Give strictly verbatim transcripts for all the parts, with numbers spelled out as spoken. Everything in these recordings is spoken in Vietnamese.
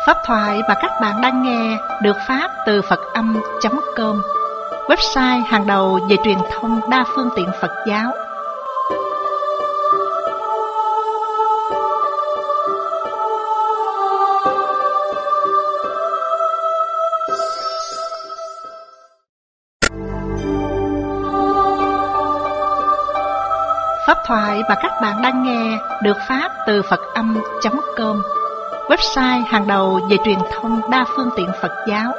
Pháp thoại mà các bạn đang nghe được phát từ Phật Âm chấm com, website hàng đầu về truyền thông đa phương tiện Phật giáo. Pháp thoại mà các bạn đang nghe được phát từ Phật Âm chấm com, website hàng đầu về truyền thông đa phương tiện Phật giáo.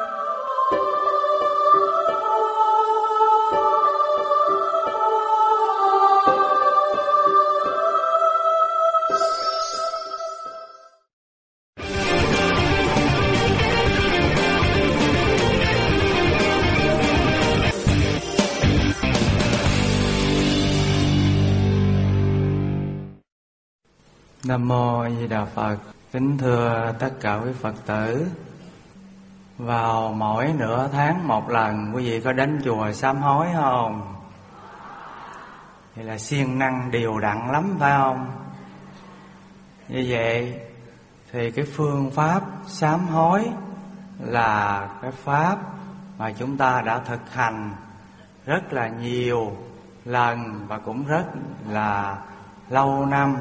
Nam Mô A Di Đà Phật. Kính thưa tất cả quý Phật tử, vào mỗi nửa tháng một lần quý vị có đến chùa sám hối không? Thì là siêng năng đều đặn lắm phải không? Như vậy thì cái phương pháp sám hối là cái pháp mà chúng ta đã thực hành rất là nhiều lần và cũng rất là lâu năm.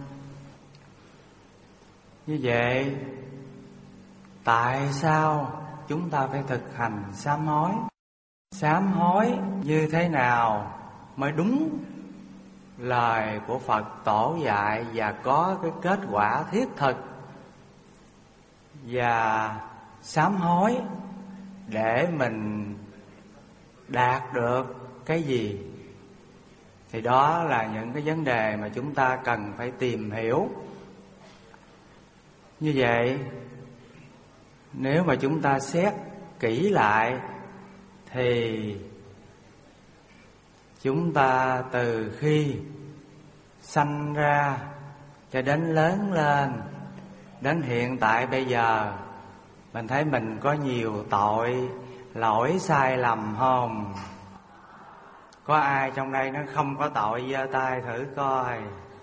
Như vậy tại sao chúng ta phải thực hành sám hối? Sám hối như thế nào mới đúng lời của Phật tổ dạy và có cái kết quả thiết thực? Và sám hối để mình đạt được cái gì? Thì đó là những cái vấn đề mà chúng ta cần phải tìm hiểu. Như vậy, nếu mà chúng ta xét kỹ lại thì chúng ta từ khi sanh ra cho đến lớn lên, đến hiện tại bây giờ, mình thấy mình có nhiều tội lỗi sai lầm không? Có ai trong đây nó không có tội giơ tay thử coi.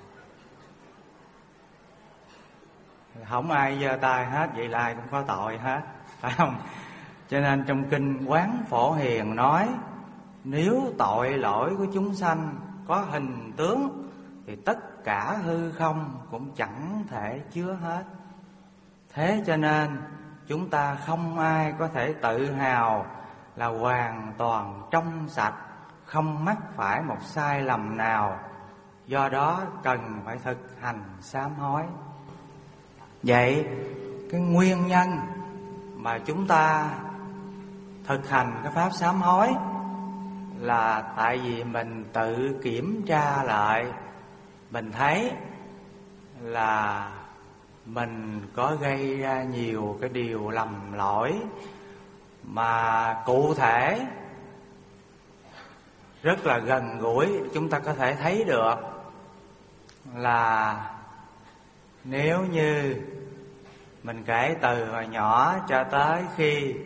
Không ai giơ tay hết, vậy là ai cũng có tội hết, phải không? Cho nên trong kinh Quán Phổ Hiền nói, nếu tội lỗi của chúng sanh có hình tướng thì tất cả hư không cũng chẳng thể chứa hết. Thế cho nên chúng ta không ai có thể tự hào là hoàn toàn trong sạch, không mắc phải một sai lầm nào. Do đó cần phải thực hành sám hối. Vậy cái nguyên nhân mà chúng ta thực hành cái pháp sám hối là tại vì mình tự kiểm tra lại, mình thấy là mình có gây ra nhiều cái điều lầm lỗi mà cụ thể rất là gần gũi, chúng ta có thể thấy được là nếu như mình kể từ hồi nhỏ cho tới khi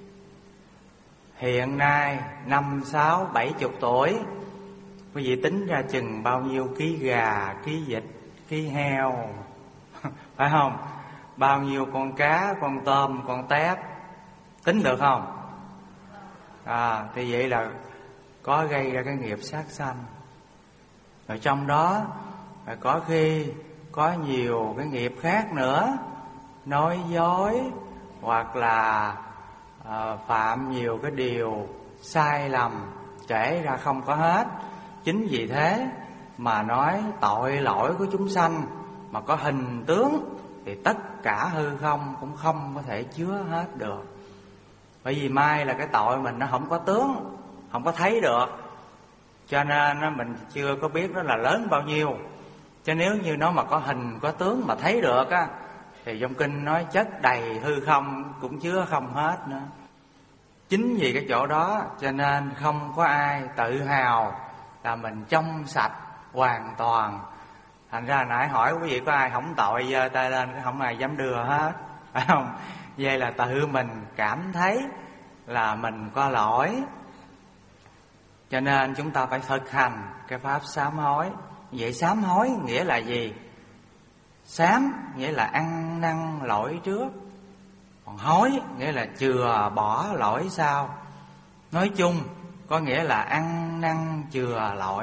hiện nay năm, sáu, bảy chục tuổi, quý vị tính ra chừng bao nhiêu ký gà, ký vịt, ký heo, phải không? Bao nhiêu con cá, con tôm, con tép, tính được không? À, thì vậy là có gây ra cái nghiệp sát sanh. Rồi trong đó phải có khi có nhiều cái nghiệp khác nữa, nói dối hoặc là uh, phạm nhiều cái điều sai lầm kể ra không có hết. Chính vì thế mà nói tội lỗi của chúng sanh mà có hình tướng thì tất cả hư không cũng không có thể chứa hết được. Bởi vì mai là cái tội mình nó không có tướng, không có thấy được, cho nên mình chưa có biết nó là lớn bao nhiêu. Chứ nếu như nó mà có hình, có tướng mà thấy được á, thì trong kinh nói chất đầy hư không cũng chứa không hết nữa. Chính vì cái chỗ đó cho nên không có ai tự hào là mình trong sạch hoàn toàn. Thành ra nãy hỏi quý vị có ai không tội giơ tay lên, không ai dám đưa hết, phải không? Vậy là tự mình cảm thấy là mình có lỗi. Cho nên chúng ta phải thực hành cái pháp sám hối. Vậy sám hối nghĩa là gì? Sám nghĩa là ăn năn lỗi trước. Còn hối nghĩa là chừa bỏ lỗi sao. Nói chung có nghĩa là ăn năn chừa lỗi.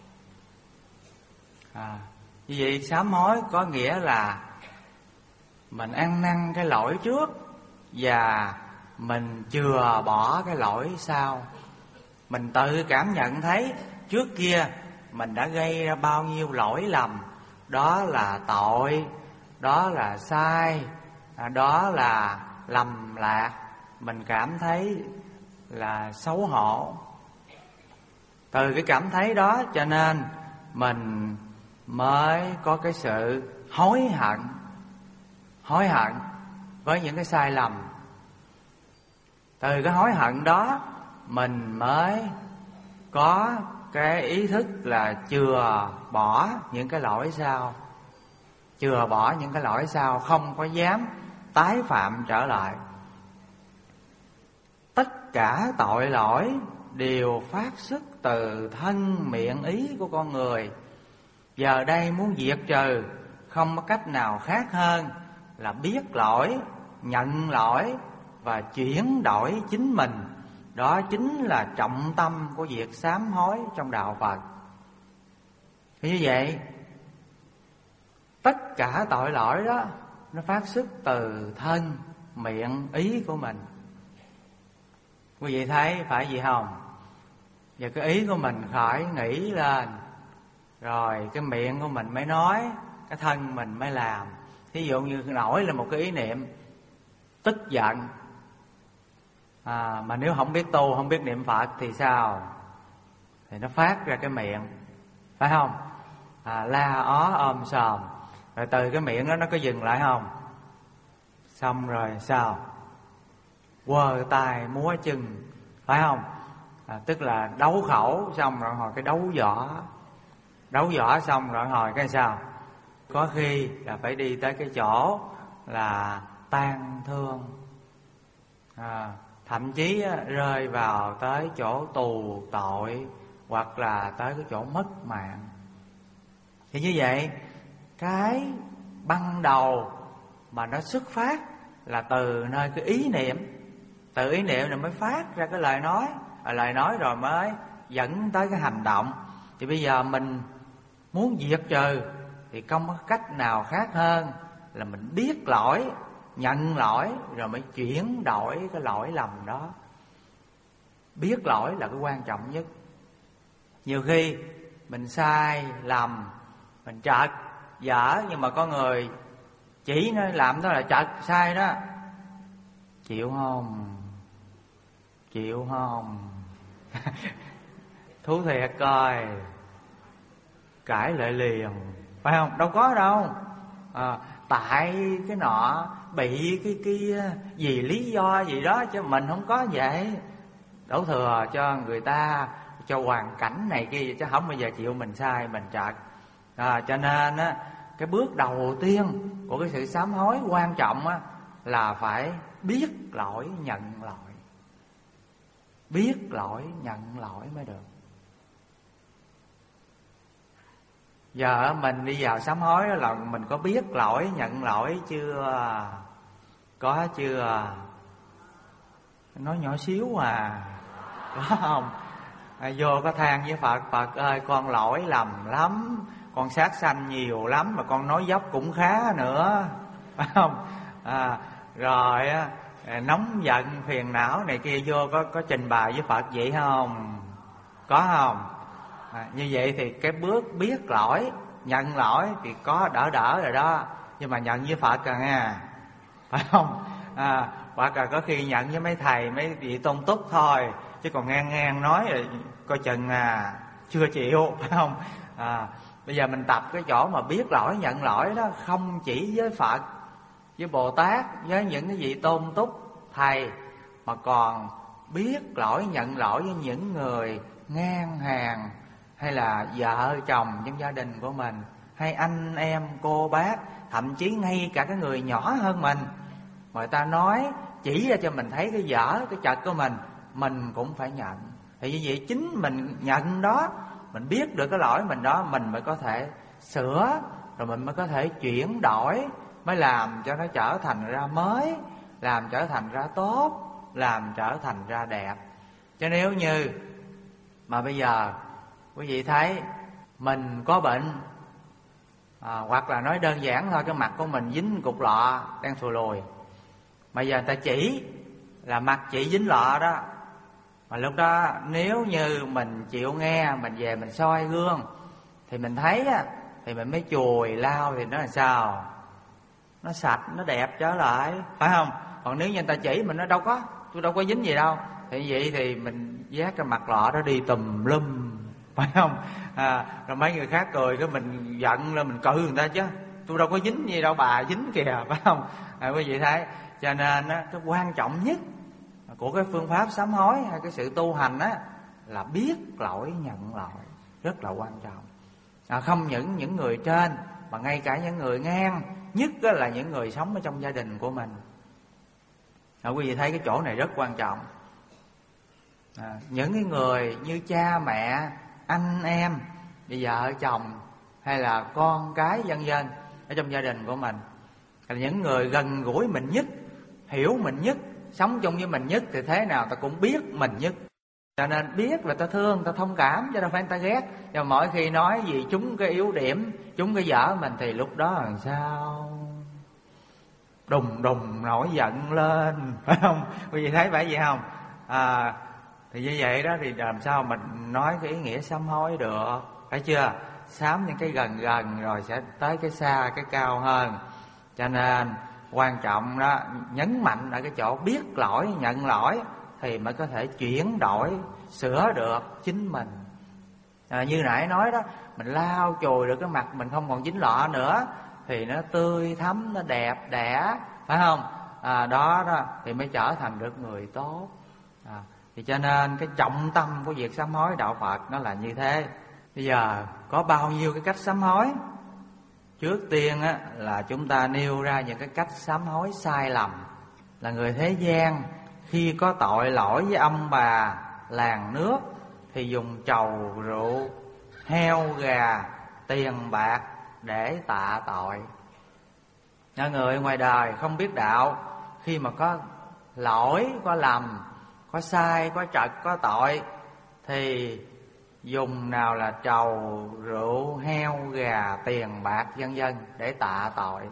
à, Như vậy sám hối có nghĩa là mình ăn năn cái lỗi trước và mình chừa bỏ cái lỗi sau. Mình tự cảm nhận thấy trước kia mình đã gây ra bao nhiêu lỗi lầm, đó là tội, đó là sai, đó là lầm lạc. Mình cảm thấy là xấu hổ. Từ cái cảm thấy đó cho nên mình mới có cái sự hối hận. Hối hận với những cái sai lầm. Từ cái hối hận đó mình mới có cái ý thức là chừa bỏ những cái lỗi sau. Chừa bỏ những cái lỗi sau, không có dám tái phạm trở lại. Tất cả tội lỗi đều phát xuất từ thân miệng ý của con người. Giờ đây muốn diệt trừ không có cách nào khác hơn là biết lỗi, nhận lỗi và chuyển đổi chính mình. Đó chính là trọng tâm của việc sám hối trong đạo Phật. Như vậy, tất cả tội lỗi đó nó phát xuất từ thân, miệng, ý của mình. Quý vị thấy phải gì không? Và cái ý của mình khỏi nghĩ lên, rồi cái miệng của mình mới nói, cái thân mình mới làm. Thí dụ như nổi là một cái ý niệm tức giận, à, mà nếu không biết tu, không biết niệm Phật thì sao? Thì nó phát ra cái miệng, phải không? À, la ó ôm sòm. Rồi từ cái miệng đó nó có dừng lại không? Xong rồi sao? Quơ tay múa chân, phải không? À, tức là đấu khẩu xong rồi hồi cái đấu võ. Đấu võ xong rồi hồi cái sao? Có khi là phải đi tới cái chỗ là tang thương, à, thậm chí rơi vào tới chỗ tù tội, hoặc là tới cái chỗ mất mạng. Thì như vậy, cái ban đầu mà nó xuất phát là từ nơi cái ý niệm. Từ ý niệm rồi mới phát ra cái lời nói, à, lời nói rồi mới dẫn tới cái hành động. Thì bây giờ mình muốn diệt trừ thì không có cách nào khác hơn là mình biết lỗi, nhận lỗi, rồi mới chuyển đổi cái lỗi lầm đó. Biết lỗi là cái quan trọng nhất. Nhiều khi mình sai, lầm, mình trật, dở, nhưng mà có người chỉ nó làm đó là trật, sai đó. Chịu không? Chịu không? Thú thiệt coi, cãi lại liền, phải không? Đâu có đâu. À, tại cái nọ bị cái cái gì lý do gì đó, chứ mình không có vậy. Đổ thừa cho người ta, cho hoàn cảnh này kia, chứ không bao giờ chịu mình sai, mình trật. À, cho nên á, cái bước đầu tiên của cái sự sám hối quan trọng á, là phải biết lỗi, nhận lỗi. Biết lỗi, nhận lỗi mới được. Giờ mình đi vào sám hối là mình có biết lỗi, nhận lỗi chưa? Có chưa? Nói nhỏ xíu à, có không? À, vô có than với Phật, Phật ơi con lỗi lầm lắm, con sát sanh nhiều lắm, mà con nói dốc cũng khá nữa, phải không? À, rồi á, nóng giận phiền não này kia vô có có trình bày với Phật vậy không? Có không? À, như vậy thì cái bước biết lỗi, nhận lỗi thì có đỡ đỡ rồi đó. Nhưng mà nhận với Phật à nghe, phải không? À, Phật à, có khi nhận với mấy thầy, mấy vị tôn túc thôi, chứ còn ngang ngang nói rồi coi chừng à chưa chịu, phải không? À, bây giờ mình tập cái chỗ mà biết lỗi, nhận lỗi đó, không chỉ với Phật, với Bồ Tát, với những cái vị tôn túc thầy, mà còn biết lỗi, nhận lỗi với những người ngang hàng, hay là vợ chồng trong gia đình của mình, hay anh em cô bác, thậm chí ngay cả cái người nhỏ hơn mình, người ta nói chỉ ra cho mình thấy cái dở, cái chật của mình, mình cũng phải nhận. Thì như vậy chính mình nhận đó, mình biết được cái lỗi mình đó, mình mới có thể sửa, rồi mình mới có thể chuyển đổi, mới làm cho nó trở thành ra mới, làm trở thành ra tốt, làm trở thành ra đẹp. Chứ nếu như mà bây giờ quý vị thấy mình có bệnh, à, hoặc là nói đơn giản thôi, cái mặt của mình dính cục lọ đang thùi lùi, mà giờ người ta chỉ là mặt chị dính lọ đó, mà lúc đó nếu như mình chịu nghe, mình về mình soi gương thì mình thấy á, thì mình mới chùi lau thì nó là sao? Nó sạch, nó đẹp trở lại, phải không? Còn nếu như người ta chỉ mình, nó đâu có, tôi đâu có dính gì đâu, thì vậy thì mình vác cái mặt lọ đó đi tùm lum, phải không? À, rồi mấy người khác cười cái mình giận lên, mình cự người ta chứ tôi đâu có dính gì đâu, bà dính kìa, phải không? À, quý vị thấy, cho nên á, cái quan trọng nhất của cái phương pháp sám hối hay cái sự tu hành á là biết lỗi, nhận lỗi, rất là quan trọng. À, không những những người trên mà ngay cả những người ngang, nhất là những người sống ở trong gia đình của mình. À, quý vị thấy cái chỗ này rất quan trọng. À, những cái người như cha mẹ, anh em, vợ chồng hay là con cái vân vân ở trong gia đình của mình, là những người gần gũi mình nhất, hiểu mình nhất, sống chung với mình nhất, thì thế nào ta cũng biết mình nhất. Cho nên biết là ta thương, ta thông cảm, chứ đâu phải ta ghét. Nhưng mỗi khi nói gì chúng cái yếu điểm, chúng cái dở mình, thì lúc đó làm sao đùng đùng nổi giận lên, phải không? Quý vị thấy phải vậy không? À, thì như vậy đó thì làm sao mình nói cái ý nghĩa sám hối được, phải chưa? Sám những cái gần gần rồi sẽ tới cái xa, cái cao hơn. Cho nên quan trọng đó, nhấn mạnh ở cái chỗ biết lỗi, nhận lỗi thì mới có thể chuyển đổi, sửa được chính mình. À, như nãy nói đó, mình lau chùi được cái mặt mình không còn dính lọ nữa thì nó tươi thắm, nó đẹp đẽ, phải không? À, đó đó thì mới trở thành được người tốt. À, thì cho nên cái trọng tâm của việc sám hối đạo Phật nó là như thế. Bây giờ có bao nhiêu cái cách sám hối? Trước tiên á, là chúng ta nêu ra những cái cách sám hối sai lầm. Là người thế gian khi có tội lỗi với ông bà làng nước thì dùng trầu rượu, heo gà, tiền bạc để tạ tội. Người ngoài đời không biết đạo, khi mà có lỗi, có lầm, có sai, có trật, có tội thì dùng nào là trầu, rượu, heo, gà, tiền bạc vân vân để tạ tội.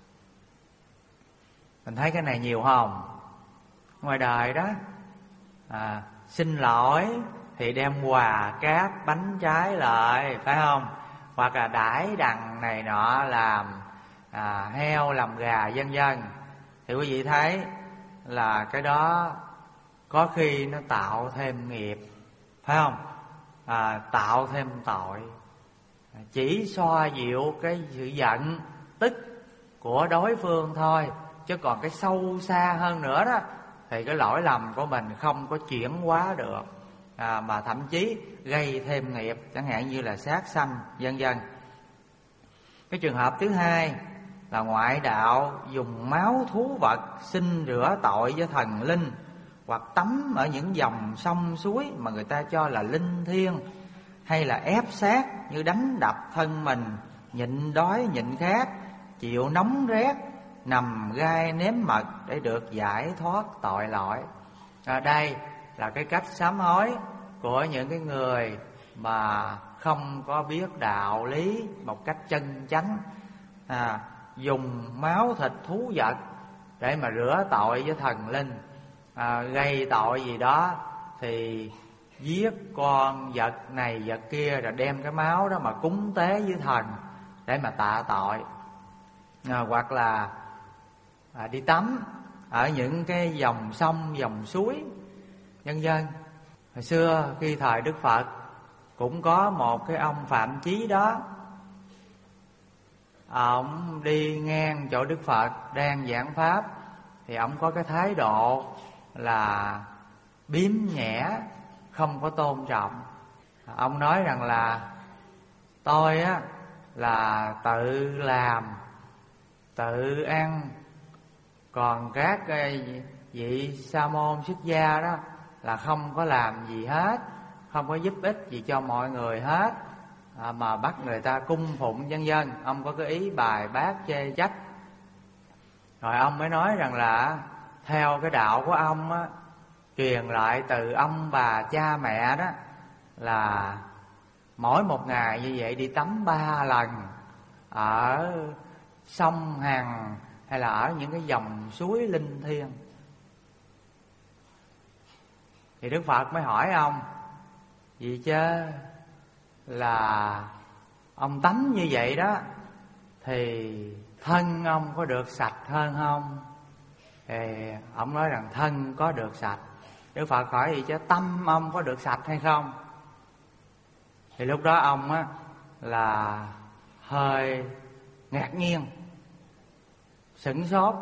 Mình thấy cái này nhiều không? Ngoài đời đó, à, xin lỗi thì đem quà cáp, bánh trái lại, phải không? Hoặc là đãi đằng này nọ, làm à, heo, làm gà vân vân. Thì quý vị thấy là cái đó có khi nó tạo thêm nghiệp, phải không? À, tạo thêm tội, chỉ xoa dịu cái sự giận tức của đối phương thôi, chứ còn cái sâu xa hơn nữa đó thì cái lỗi lầm của mình không có chuyển hóa được, à, mà thậm chí gây thêm nghiệp, chẳng hạn như là sát sanh vân vân. Cái trường hợp thứ hai là ngoại đạo dùng máu thú vật xin rửa tội với thần linh, hoặc tắm ở những dòng sông suối mà người ta cho là linh thiêng, hay là ép sát như đánh đập thân mình, nhịn đói nhịn khát, chịu nóng rét, nằm gai nếm mật để được giải thoát tội lỗi. À, đây là cái cách sám hối của những cái người mà không có biết đạo lý một cách chân chánh. À, dùng máu thịt thú vật để mà rửa tội với thần linh, à, gây tội gì đó thì giết con vật này vật kia, rồi đem cái máu đó mà cúng tế với thần để mà tạ tội. À, hoặc là à, đi tắm ở những cái dòng sông, dòng suối vân vân. Hồi xưa khi thời Đức Phật cũng có một cái ông Phạm Chí đó, ông đi ngang chỗ Đức Phật đang giảng pháp thì ông có cái thái độ là biếm nhẽ, không có tôn trọng. Ông nói rằng là tôi á là tự làm, tự ăn, còn các vị sa môn xuất gia đó là không có làm gì hết, không có giúp ích gì cho mọi người hết, à, mà bắt người ta cung phụng vân vân. Ông có cái ý bài bác chê trách. Rồi ông mới nói rằng là theo cái đạo của ông á, truyền lại từ ông bà cha mẹ đó, là mỗi một ngày như vậy đi tắm ba lần ở sông Hằng hay là ở những cái dòng suối linh thiêng. Thì Đức Phật mới hỏi ông: vì chứ là ông tắm như vậy đó thì thân ông có được sạch hơn không? Thì ông nói rằng thân có được sạch. Đức Phật hỏi: gì chứ tâm ông có được sạch hay không? Thì lúc đó ông á là hơi ngạc nhiên, sửng sốt.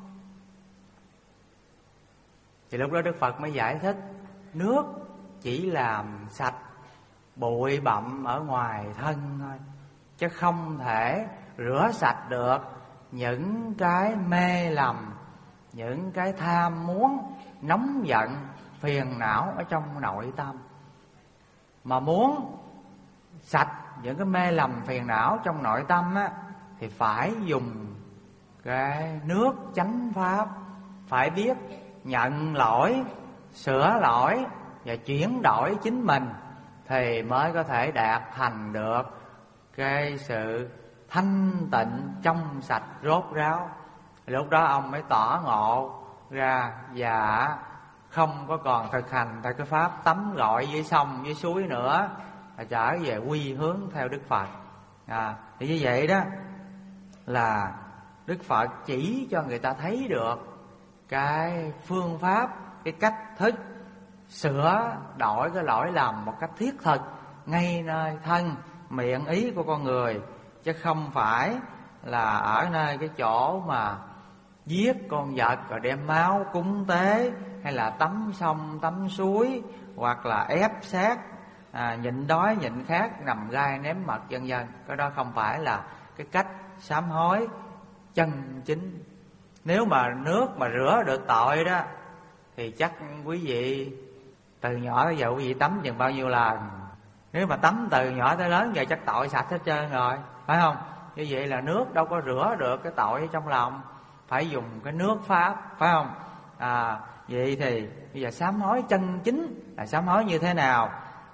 Thì lúc đó Đức Phật mới giải thích: nước chỉ làm sạch bụi bặm ở ngoài thân thôi, chứ không thể rửa sạch được những cái mê lầm, những cái tham muốn, nóng giận, phiền não ở trong nội tâm. Mà muốn sạch những cái mê lầm phiền não trong nội tâm á, thì phải dùng cái nước chánh pháp, phải biết nhận lỗi, sửa lỗi và chuyển đổi chính mình, thì mới có thể đạt thành được cái sự thanh tịnh trong sạch rốt ráo. Lúc đó ông mới tỏ ngộ ra và không có còn thực hành theo cái pháp tắm gội dưới sông dưới suối nữa, mà trở về quy hướng theo Đức Phật. à, Thì như vậy đó là Đức Phật chỉ cho người ta thấy được cái phương pháp, cái cách thức sửa đổi cái lỗi lầm một cách thiết thực ngay nơi thân, miệng, ý của con người, chứ không phải là ở nơi cái chỗ mà giết con vật rồi đem máu cúng tế, hay là tắm sông tắm suối, hoặc là ép xác, à, nhịn đói nhịn khát, nằm gai ném mật vân vân. Cái đó không phải là cái cách sám hối chân chính. Nếu mà nước mà rửa được tội đó thì chắc quý vị từ nhỏ tới giờ quý vị tắm chừng bao nhiêu lần? Nếu mà tắm từ nhỏ tới lớn giờ chắc tội sạch hết trơn rồi, phải không? Như vậy là nước đâu có rửa được cái tội trong lòng, phải dùng cái nước pháp, phải không? À, vậy thì bây giờ sám hối chân chính là sám hối như thế nào?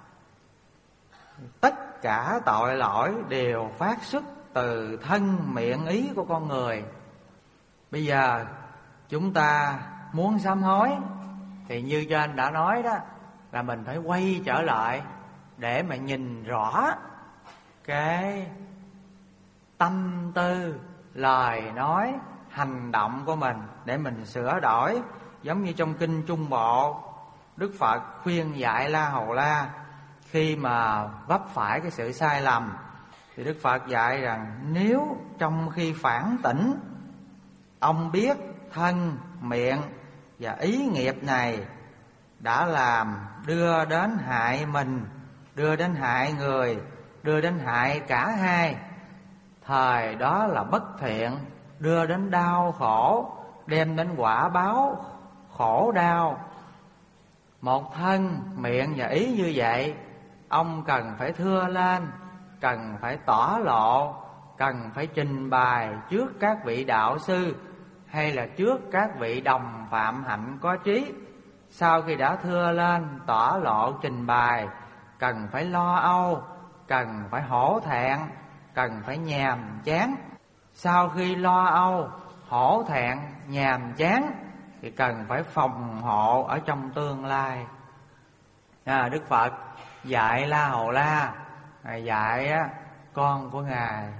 Tất cả tội lỗi đều phát xuất từ thân, miệng, ý của con người. Bây giờ chúng ta muốn sám hối thì như trên đã nói đó, là mình phải quay trở lại để mà nhìn rõ cái tâm tư, lời nói, hành động của mình để mình sửa đổi. Giống như trong kinh Trung Bộ, Đức Phật khuyên dạy La Hầu La khi mà vấp phải cái sự sai lầm, thì Đức Phật dạy rằng nếu trong khi phản tỉnh ông biết thân, miệng và ý nghiệp này đã làm đưa đến hại mình, đưa đến hại người, đưa đến hại cả hai, thời đó là bất thiện, đưa đến đau khổ, đem đến quả báo khổ đau. Một thân, miệng và ý như vậy, ông cần phải thưa lên, cần phải tỏ lộ, cần phải trình bày trước các vị đạo sư hay là trước các vị đồng phạm hạnh có trí. Sau khi đã thưa lên, tỏ lộ, trình bày, cần phải lo âu, cần phải hổ thẹn, cần phải nhàm chán. Sau khi lo âu, hổ thẹn, nhàm chán thì cần phải phòng hộ ở trong tương lai. à, Đức Phật dạy La Hầu La, dạy á, con của Ngài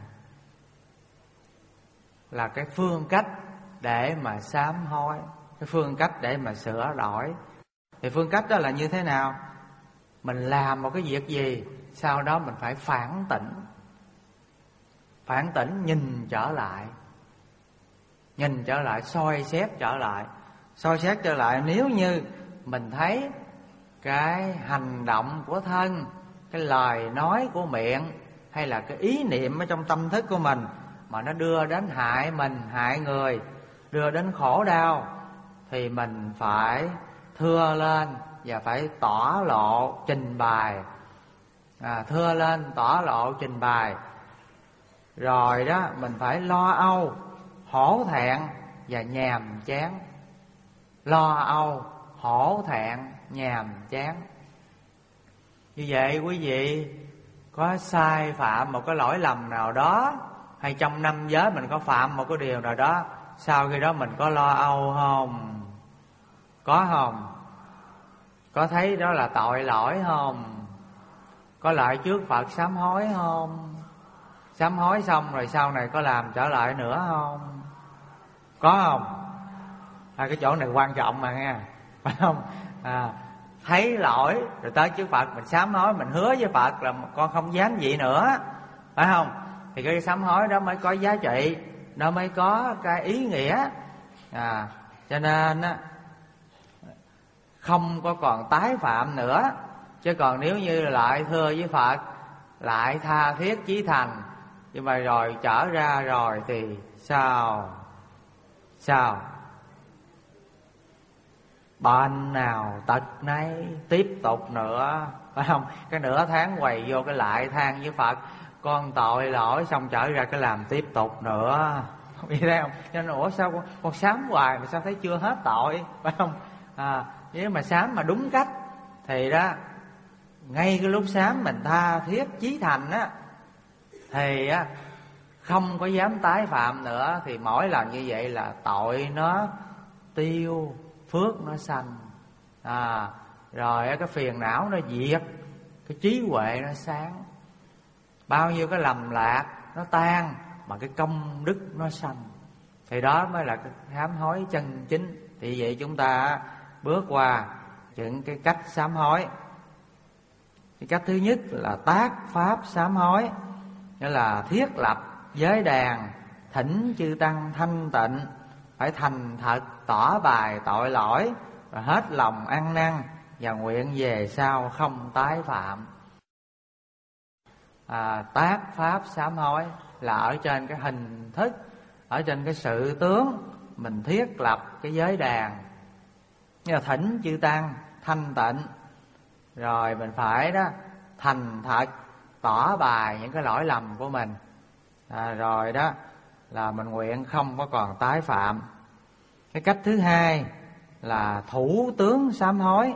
là cái phương cách để mà sám hối, cái phương cách để mà sửa đổi. Thì phương cách đó là như thế nào? Mình làm một cái việc gì, sau đó mình phải phản tỉnh. Phản tỉnh, nhìn trở lại, nhìn trở lại, soi xét trở lại. Soi xét trở lại, nếu như mình thấy cái hành động của thân, cái lời nói của miệng, hay là cái ý niệm ở trong tâm thức của mình mà nó đưa đến hại mình, hại người, đưa đến khổ đau, thì mình phải thưa lên và phải tỏ lộ, trình bày. à, Thưa lên, tỏ lộ, trình bày. Rồi đó mình phải lo âu, hổ thẹn và nhàm chán. lo âu, hổ thẹn, nhàm chán. Như vậy quý vị có sai phạm một cái lỗi lầm nào đó, hay trong năm giới mình có phạm một cái điều nào đó, sau khi đó mình có lo âu không? Có không? Có thấy đó là tội lỗi không? Có lại trước Phật sám hối không? Sám hối xong rồi sau này có làm trở lại nữa không? Có không? À, cái chỗ này quan trọng mà nghe, phải không? À, thấy lỗi rồi tới trước Phật mình sám hối, mình hứa với Phật là con không dám vậy nữa, phải không? Thì cái sám hối đó mới có giá trị, nó mới có cái ý nghĩa. À, cho nên á, không có còn tái phạm nữa. Chứ còn nếu như lại thưa với Phật, lại tha thiết chí thành, nhưng mà rồi trở ra rồi thì sao? Sao? Bệnh nào tật nấy tiếp tục nữa, phải không? Cái nửa tháng quầy vô cái lại than với Phật, con tội lỗi, xong trở ra cái làm tiếp tục nữa. Biết thấy không? Cho nên ủa sao con, con sám hoài mà sao thấy chưa hết tội, phải không? À, nếu mà sám mà đúng cách thì đó, ngay cái lúc sám mình tha thiết chí thành á, thì á không có dám tái phạm nữa. Thì mỗi lần như vậy là tội nó tiêu, phước nó sanh. À, rồi cái phiền não nó diệt, cái trí huệ nó sáng, bao nhiêu cái lầm lạc nó tan, mà cái công đức nó sanh. Thì đó mới là cái sám hối chân chính. Thì vậy chúng ta bước qua những cái cách sám hối. Cái cách thứ nhất là tác pháp sám hối, nghĩa là thiết lập giới đàn, thỉnh chư tăng thanh tịnh, phải thành thật tỏ bài tội lỗi, và hết lòng ăn năn và nguyện về sau không tái phạm. À, tác pháp sám hối là ở trên cái hình thức, ở trên cái sự tướng mình thiết lập cái giới đàn, như là thỉnh chư tăng thanh tịnh, rồi mình phải đó thành thật tỏ bài những cái lỗi lầm của mình. À, rồi đó là mình nguyện không có còn tái phạm. Cái cách thứ hai là thủ tướng sám hối,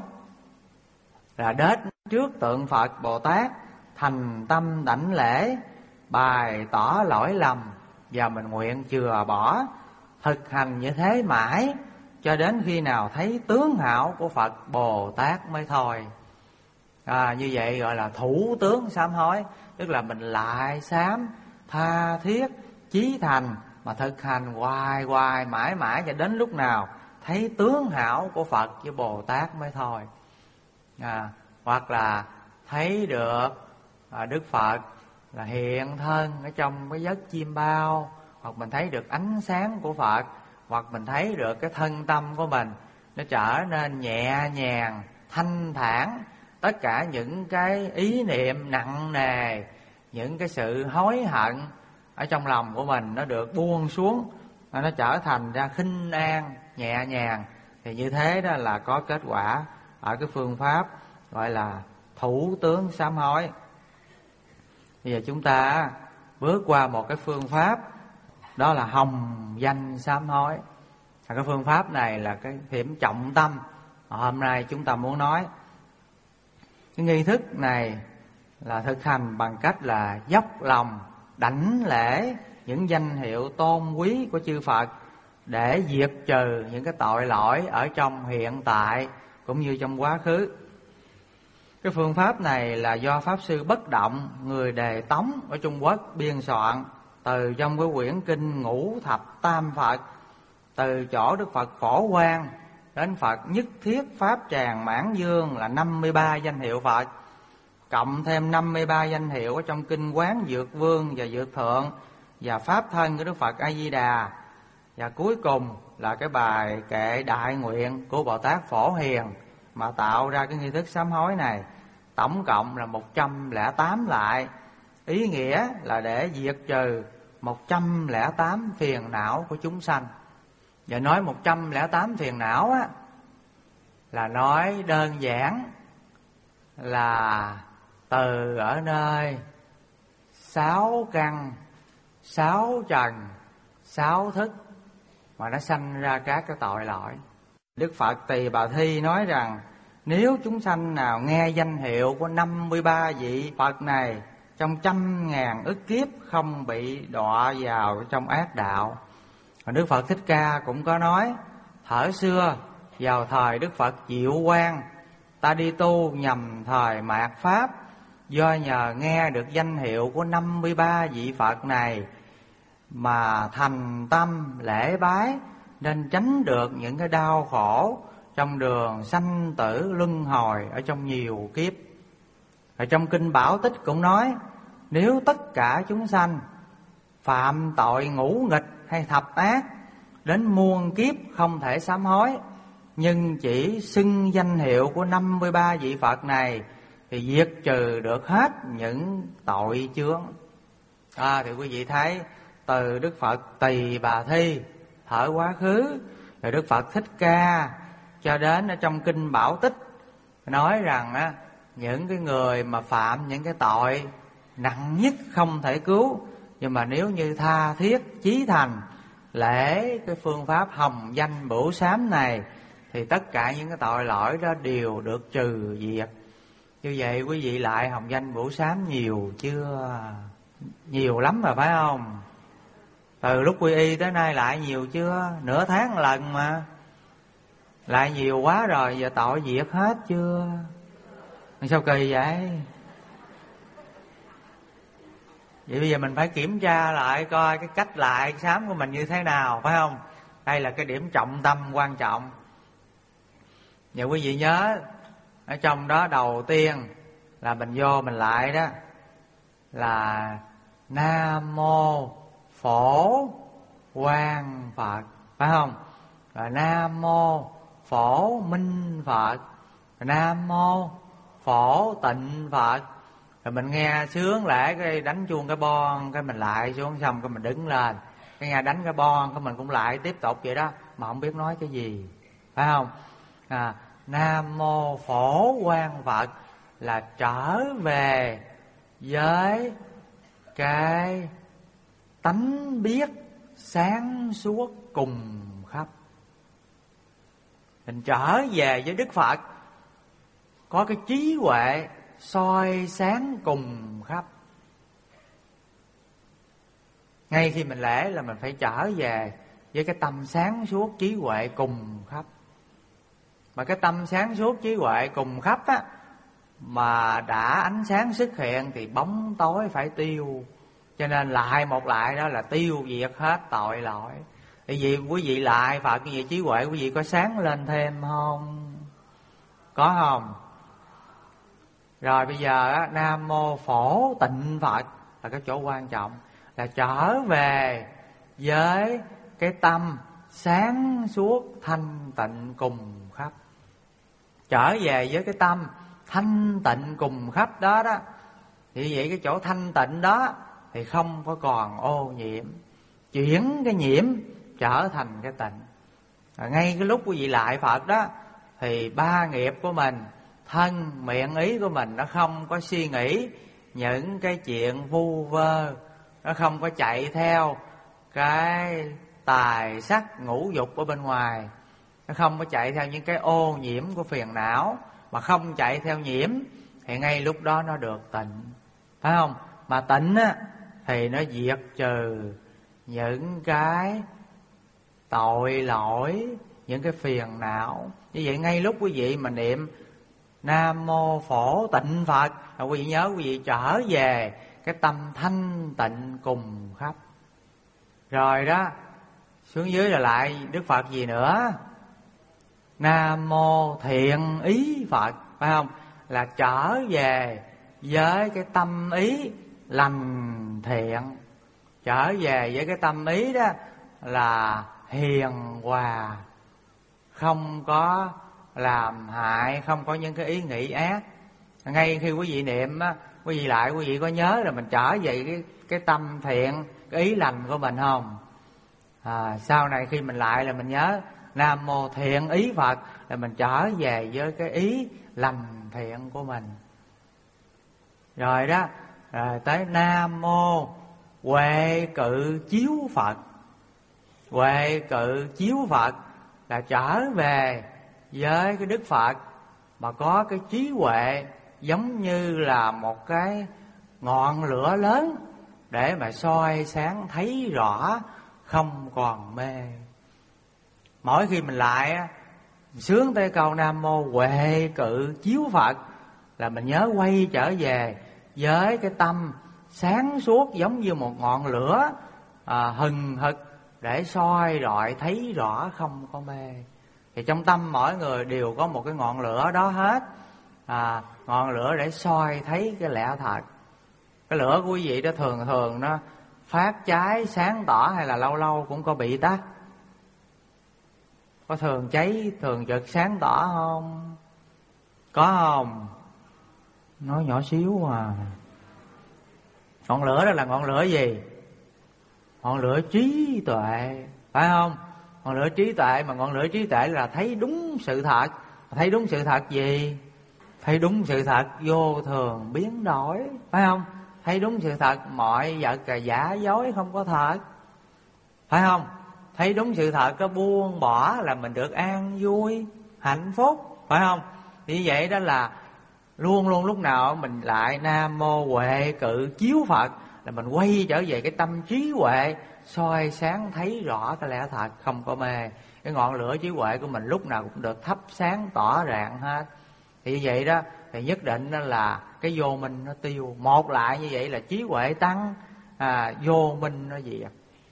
là đến trước tượng Phật Bồ Tát, thành tâm đảnh lễ, bày tỏ lỗi lầm, và mình nguyện chừa bỏ, thực hành như thế mãi cho đến khi nào thấy tướng hảo của Phật Bồ Tát mới thôi. À, như vậy gọi là thủ tướng sám hối, tức là mình lại sám tha thiết chí thành, mà thực hành hoài hoài mãi mãi cho đến lúc nào thấy tướng hảo của Phật với Bồ Tát mới thôi. À, hoặc là thấy được à, Đức Phật là hiện thân ở trong cái giấc chim bao, hoặc mình thấy được ánh sáng của Phật, hoặc mình thấy được cái thân tâm của mình nó trở nên nhẹ nhàng, thanh thản. Tất cả những cái ý niệm nặng nề, những cái sự hối hận ở trong lòng của mình nó được buông xuống, nó trở thành ra khinh an, nhẹ nhàng. Thì như thế đó là có kết quả ở cái phương pháp gọi là thủ tướng sám hối. Bây giờ chúng ta bước qua một cái phương pháp, đó là hồng danh sám hối. Cái phương pháp này là cái điểm trọng tâm mà hôm nay chúng ta muốn nói. Cái nghi thức này là thực hành bằng cách là dốc lòng đảnh lễ những danh hiệu tôn quý của chư Phật, để diệt trừ những cái tội lỗi ở trong hiện tại cũng như trong quá khứ. Cái phương pháp này là do Pháp Sư Bất Động, người Đề Tống ở Trung Quốc biên soạn từ trong cái quyển kinh Ngũ Thập Tam Phật, từ chỗ Đức Phật Phổ Quang đến Phật Nhất Thiết Pháp Tràng Mãn Dương là năm mươi ba danh hiệu Phật, cộng thêm năm mươi ba danh hiệu ở trong kinh Quán Dược Vương và Dược Thượng và Pháp Thân của Đức Phật A Di Đà, và cuối cùng là cái bài kệ đại nguyện của Bồ Tát Phổ Hiền mà tạo ra cái nghi thức sám hối này. Tổng cộng là một trăm lẻ tám lại, ý nghĩa là để diệt trừ một trăm lẻ tám phiền não của chúng sanh. Và nói một trăm lẻ tám phiền não á, là nói đơn giản là từ ở nơi sáu căn, sáu trần, sáu thức mà nó sanh ra các cái tội lỗi. Đức Phật Tỳ Bà Thi nói rằng nếu chúng sanh nào nghe danh hiệu của năm mươi ba vị Phật này trong trăm ngàn ức kiếp không bị đọa vào trong ác đạo. Còn Đức Phật Thích Ca cũng có nói: thuở xưa vào thời Đức Phật Diệu Quang, ta đi tu nhằm thời mạt Pháp, do nhờ nghe được danh hiệu của năm mươi ba vị Phật này mà thành tâm lễ bái, nên tránh được những cái đau khổ trong đường sanh tử luân hồi ở trong nhiều kiếp. Ở trong Kinh Bảo Tích cũng nói: nếu tất cả chúng sanh phạm tội ngũ nghịch hay thập ác đến muôn kiếp không thể sám hối, nhưng chỉ xưng danh hiệu của năm mươi ba vị Phật này thì diệt trừ được hết những tội chướng. À, thì quý vị thấy từ Đức Phật Tỳ Bà Thi thời quá khứ, rồi Đức Phật Thích Ca, cho đến ở trong Kinh Bảo Tích nói rằng á, những cái người mà phạm những cái tội nặng nhất không thể cứu, nhưng mà nếu như tha thiết chí thành lễ cái phương pháp hồng danh bửu sám này thì tất cả những cái tội lỗi đó đều được trừ diệt. Như vậy quý vị lại hồng danh bửu sám nhiều chưa? Nhiều lắm rồi phải không? Từ lúc quy y tới nay lại nhiều chưa? Nửa tháng một lần mà. Lại nhiều quá rồi, giờ tội diệt hết chưa? Sao kỳ vậy? Vậy bây giờ mình phải kiểm tra lại coi cái cách lại sám của mình như thế nào, phải không? Đây là cái điểm trọng tâm quan trọng. Giờ quý vị nhớ, ở trong đó đầu tiên là mình vô mình lại đó là Nam Mô Phổ Quang Phật, phải không? Rồi Nam Mô Phổ Minh Phật, rồi Nam Mô Phổ Tịnh Phật. Rồi mình nghe sướng lễ cái đánh chuông cái bon, cái mình lại xuống, xong cái mình đứng lên, cái nghe đánh cái bon, cái mình cũng lại tiếp tục vậy đó, mà không biết nói cái gì, phải không? À, Nam Mô Phổ Quang Phật là trở về với cái tánh biết sáng suốt cùng khắp. Mình trở về với Đức Phật có cái trí huệ soi sáng cùng khắp. Ngay khi mình lễ là mình phải trở về với cái tâm sáng suốt trí huệ cùng khắp. Mà cái tâm sáng suốt trí huệ cùng khắp á, mà đã ánh sáng xuất hiện thì bóng tối phải tiêu. Cho nên lại một lại đó là tiêu diệt hết tội lỗi. Thì vì quý vị lại Phật như vậy, trí huệ quý vị có sáng lên thêm không? Có không? Rồi bây giờ á, Nam Mô Phổ Tịnh Phật là cái chỗ quan trọng, là trở về với cái tâm sáng suốt thanh tịnh cùng khắp. Trở về với cái tâm thanh tịnh cùng khắp đó đó, thì vậy cái chỗ thanh tịnh đó thì không có còn ô nhiễm, chuyển cái nhiễm trở thành cái tịnh. Rồi ngay cái lúc quý vị lại Phật đó thì ba nghiệp của mình, thân miệng ý của mình, nó không có suy nghĩ những cái chuyện vu vơ, nó không có chạy theo cái tài sắc ngũ dục ở bên ngoài, nó không có chạy theo những cái ô nhiễm của phiền não, mà không chạy theo nhiễm thì ngay lúc đó nó được tịnh, phải không? Mà tịnh á thì nó diệt trừ những cái tội lỗi, những cái phiền não. Như vậy ngay lúc quý vị mà niệm Nam Mô Phổ Tịnh Phật là quý vị nhớ quý vị trở về cái tâm thanh tịnh cùng khắp. Rồi đó, xuống dưới là lại Đức Phật gì nữa? Nam Mô Thiện Ý Phật, phải không? Là trở về với cái tâm ý lành thiện. Trở về với cái tâm ý đó là hiền hòa, không có làm hại, không có những cái ý nghĩ ác. Ngay khi quý vị niệm á, quý vị lại quý vị có nhớ là mình trở về cái, cái tâm thiện, cái ý lành của mình không? À, sau này khi mình lại là mình nhớ Nam Mô Thiện Ý Phật là mình trở về với cái ý lành thiện của mình. Rồi đó, rồi tới Nam Mô Huệ Cự Chiếu Phật. Huệ Cự Chiếu Phật là trở về với cái Đức Phật mà có cái trí huệ giống như là một cái ngọn lửa lớn để mà soi sáng thấy rõ, không còn mê. Mỗi khi mình lại sướng tới câu Nam Mô Huệ Cự Chiếu Phật là mình nhớ quay trở về với cái tâm sáng suốt giống như một ngọn lửa à, hừng hực để soi rọi thấy rõ, không có mê. Thì trong tâm mỗi người đều có một cái ngọn lửa đó hết, à, ngọn lửa để soi thấy cái lẽ thật. Cái lửa của quý vị đó thường thường nó phát cháy sáng tỏ hay là lâu lâu cũng có bị tắt? Có thường cháy thường trực sáng tỏ không? Có không? Nói nhỏ xíu à. Ngọn lửa đó là ngọn lửa gì? Ngọn lửa trí tuệ, phải không? Ngọn lửa trí tuệ, mà ngọn lửa trí tuệ là thấy đúng sự thật. Thấy đúng sự thật gì? Thấy đúng sự thật vô thường biến đổi, phải không? Thấy đúng sự thật mọi vật là giả dối không có thật, phải không? Thấy đúng sự thật có buông bỏ là mình được an vui, hạnh phúc, phải không? Như vậy đó là luôn luôn lúc nào mình lại Nam Mô Huệ Cự Chiếu Phật là mình quay trở về cái tâm trí huệ, soi sáng thấy rõ cái lẽ thật, không có mê. Cái ngọn lửa trí huệ của mình lúc nào cũng được thắp sáng tỏ rạng hết. Thì như vậy đó thì nhất định đó là cái vô minh nó tiêu. Một lại như vậy là trí huệ tăng, à, vô minh nó diệt.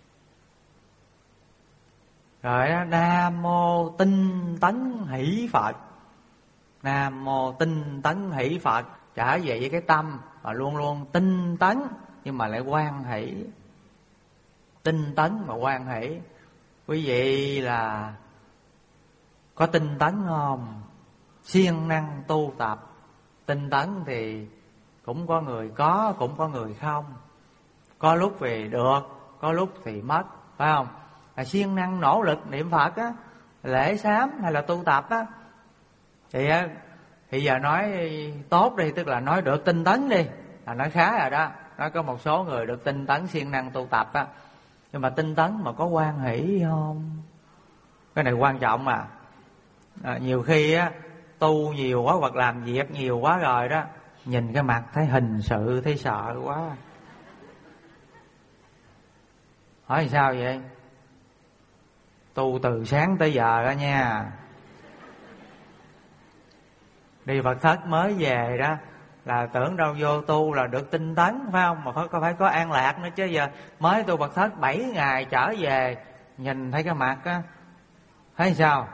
Rồi đó, Nam Mô Tinh Tấn Hỷ Phật. Nam Mô Tinh Tấn Hỷ Phật, trở về với cái tâm mà luôn luôn tinh tấn nhưng mà lại hoan hỷ. Tinh tấn mà hoan hỷ. Quý vị là có tinh tấn không? Siêng năng tu tập. Tinh tấn thì cũng có người có, cũng có người không. Có lúc thì được, có lúc thì mất, phải không? Là siêng năng nỗ lực niệm Phật á, lễ sám hay là tu tập á, thì thì giờ nói tốt đi, tức là nói được tinh tấn đi là nói khá rồi đó. Nó có một số người được tinh tấn siêng năng tu tập á, nhưng mà tinh tấn mà có hoan hỷ không? Cái này quan trọng mà. À, nhiều khi á tu nhiều quá hoặc làm việc nhiều quá rồi đó, nhìn cái mặt thấy hình sự, thấy sợ quá. Hỏi sao vậy? Tu từ sáng tới giờ đó nha. Đi Phật thất mới về đó là tưởng đâu vô tu là được tinh tấn, phải không? Mà phải có phải có an lạc nữa chứ. Giờ mới tu Phật thất bảy ngày trở về, nhìn thấy cái mặt á, thấy sao?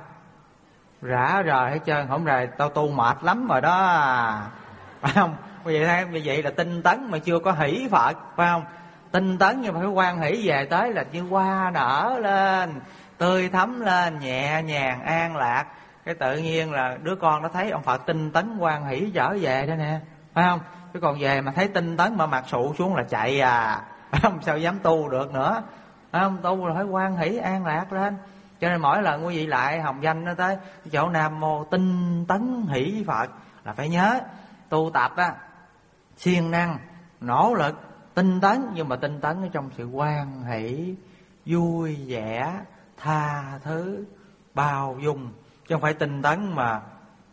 Rã rời hết trơn. Không rời tao tu mệt lắm rồi đó, phải không? Vì vậy, vì vậy là tinh tấn mà chưa có hỷ Phật, phải không? Tinh tấn nhưng mà phải hoan hỷ, về tới là như hoa nở lên, tươi thắm lên, nhẹ nhàng an lạc. Cái tự nhiên là đứa con nó thấy ông Phật tinh tấn hoan hỷ trở về đó nè, phải không? Chứ còn về mà thấy tinh tấn mà mặt sụ xuống là chạy à, phải không? Sao dám tu được nữa, phải không? Tu là phải hoan hỷ an lạc lên. Cho nên mỗi lần quý vị lại hồng danh nó tới chỗ Nam Mô Tinh Tấn Hỷ Phật là phải nhớ tu tập á, siêng năng nỗ lực tinh tấn, nhưng mà tinh tấn ở trong sự hoan hỷ, vui vẻ, tha thứ, bao dung, chứ không phải tinh tấn mà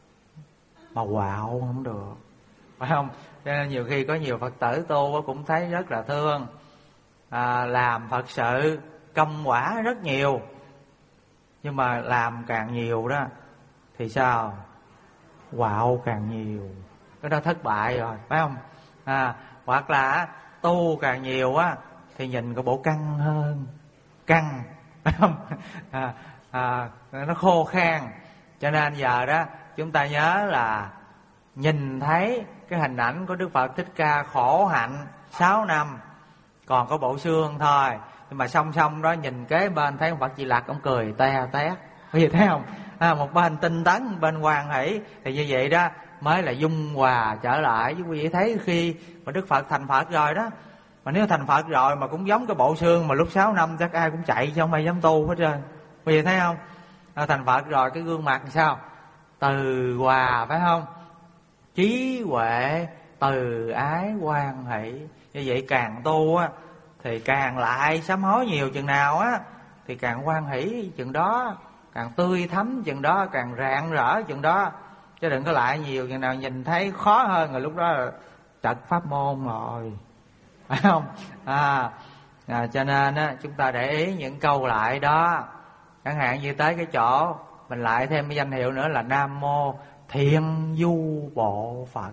mà quạo không được, phải không? Cho nên nhiều khi có nhiều Phật tử tu cũng thấy rất là thương, à, làm Phật sự công quả rất nhiều, nhưng mà làm càng nhiều đó thì sao? Quạo càng nhiều, cái đó thất bại rồi, phải không? À, hoặc là tu càng nhiều á thì nhìn cái bộ căng hơn, căng, phải không? À, à, nó khô khan. Cho nên giờ đó chúng ta nhớ là nhìn thấy cái hình ảnh của Đức Phật Thích Ca khổ hạnh sáu năm, còn có bộ xương thôi, nhưng mà song song đó nhìn kế bên thấy ông Phật Di Lặc, ông cười te tét, có gì thấy không? À, một bên tinh tấn, bên hoan hỷ, thì như vậy đó mới là dung hòa trở lại. Chứ quý vị thấy khi mà Đức Phật thành Phật rồi đó, mà nếu thành Phật rồi mà cũng giống cái bộ xương mà lúc sáu năm chắc ai cũng chạy chứ không ai dám tu hết trơn, quý vị thấy không? À, thành Phật rồi cái gương mặt làm sao? Từ hòa, phải không? Trí huệ, từ ái, hoan hỷ. Như vậy càng tu á thì càng lại sám hối nhiều chừng nào á thì càng hoan hỷ chừng đó, càng tươi thắm chừng đó, càng rạng rỡ chừng đó, chứ đừng có lại nhiều chừng nào nhìn thấy khó hơn rồi lúc đó là trật pháp môn rồi, phải không? À, à cho nên á, chúng ta để ý những câu lại đó. Chẳng hạn như tới cái chỗ mình lại thêm cái danh hiệu nữa là Nam Mô Thiên Du Bộ Phật,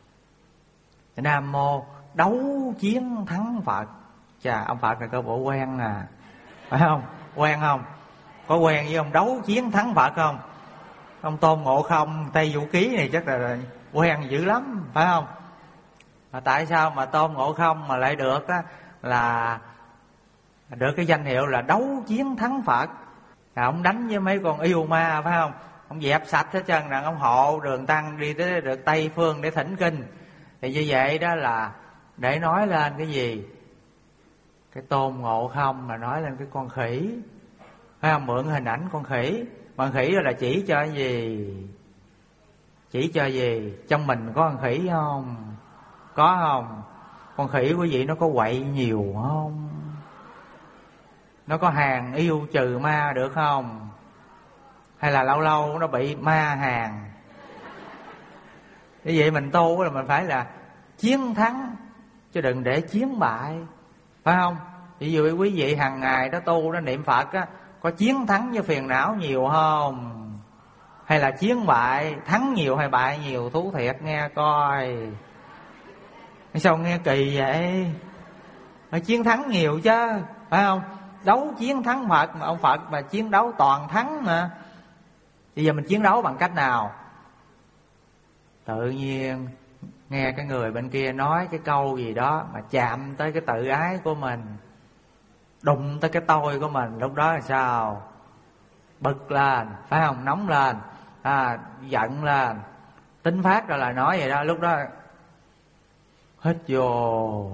Nam Mô Đấu Chiến Thắng Phật. Chà, ông Phật này cơ bộ quen à, phải không? Quen không? Có quen với ông Đấu Chiến Thắng Phật không? Ông Tôn Ngộ Không Tây Du Ký này chắc là quen dữ lắm, phải không? Mà tại sao mà Tôn Ngộ Không mà lại được á, là được cái danh hiệu là Đấu Chiến Thắng Phật? Là ông đánh với mấy con yêu ma, phải không? Ông dẹp sạch hết trơn, rằng ông hộ đường tăng đi tới được Tây Phương để thỉnh kinh. Thì như vậy đó là để nói lên cái gì? Cái Tôn Ngộ Không mà nói lên cái con khỉ, phải không? Mượn hình ảnh con khỉ. Con khỉ đó là chỉ cho cái gì? Chỉ cho gì? Trong mình có con khỉ không? Có không? Con khỉ quý vị nó có quậy nhiều không? Nó có hàng yêu trừ ma được không? Hay là lâu lâu nó bị ma hàng? Như vậy mình tu là mình phải là chiến thắng, chứ đừng để chiến bại, phải không? Ví dụ quý vị hàng ngày đó tu đó niệm Phật á, có chiến thắng với phiền não nhiều không? Hay là chiến bại, thắng nhiều hay bại nhiều? Thú thiệt nghe coi. Sao nghe kỳ vậy? Mà chiến thắng nhiều chứ, phải không? Đấu chiến thắng Phật, mà ông Phật mà chiến đấu toàn thắng mà. Bây giờ mình chiến đấu bằng cách nào? Tự nhiên nghe cái người bên kia nói cái câu gì đó mà chạm tới cái tự ái của mình, đụng tới cái tôi của mình, lúc đó là sao? Bực lên, phải không? Nóng lên, à, giận lên, tính phát ra là nói vậy đó. Lúc đó hít vô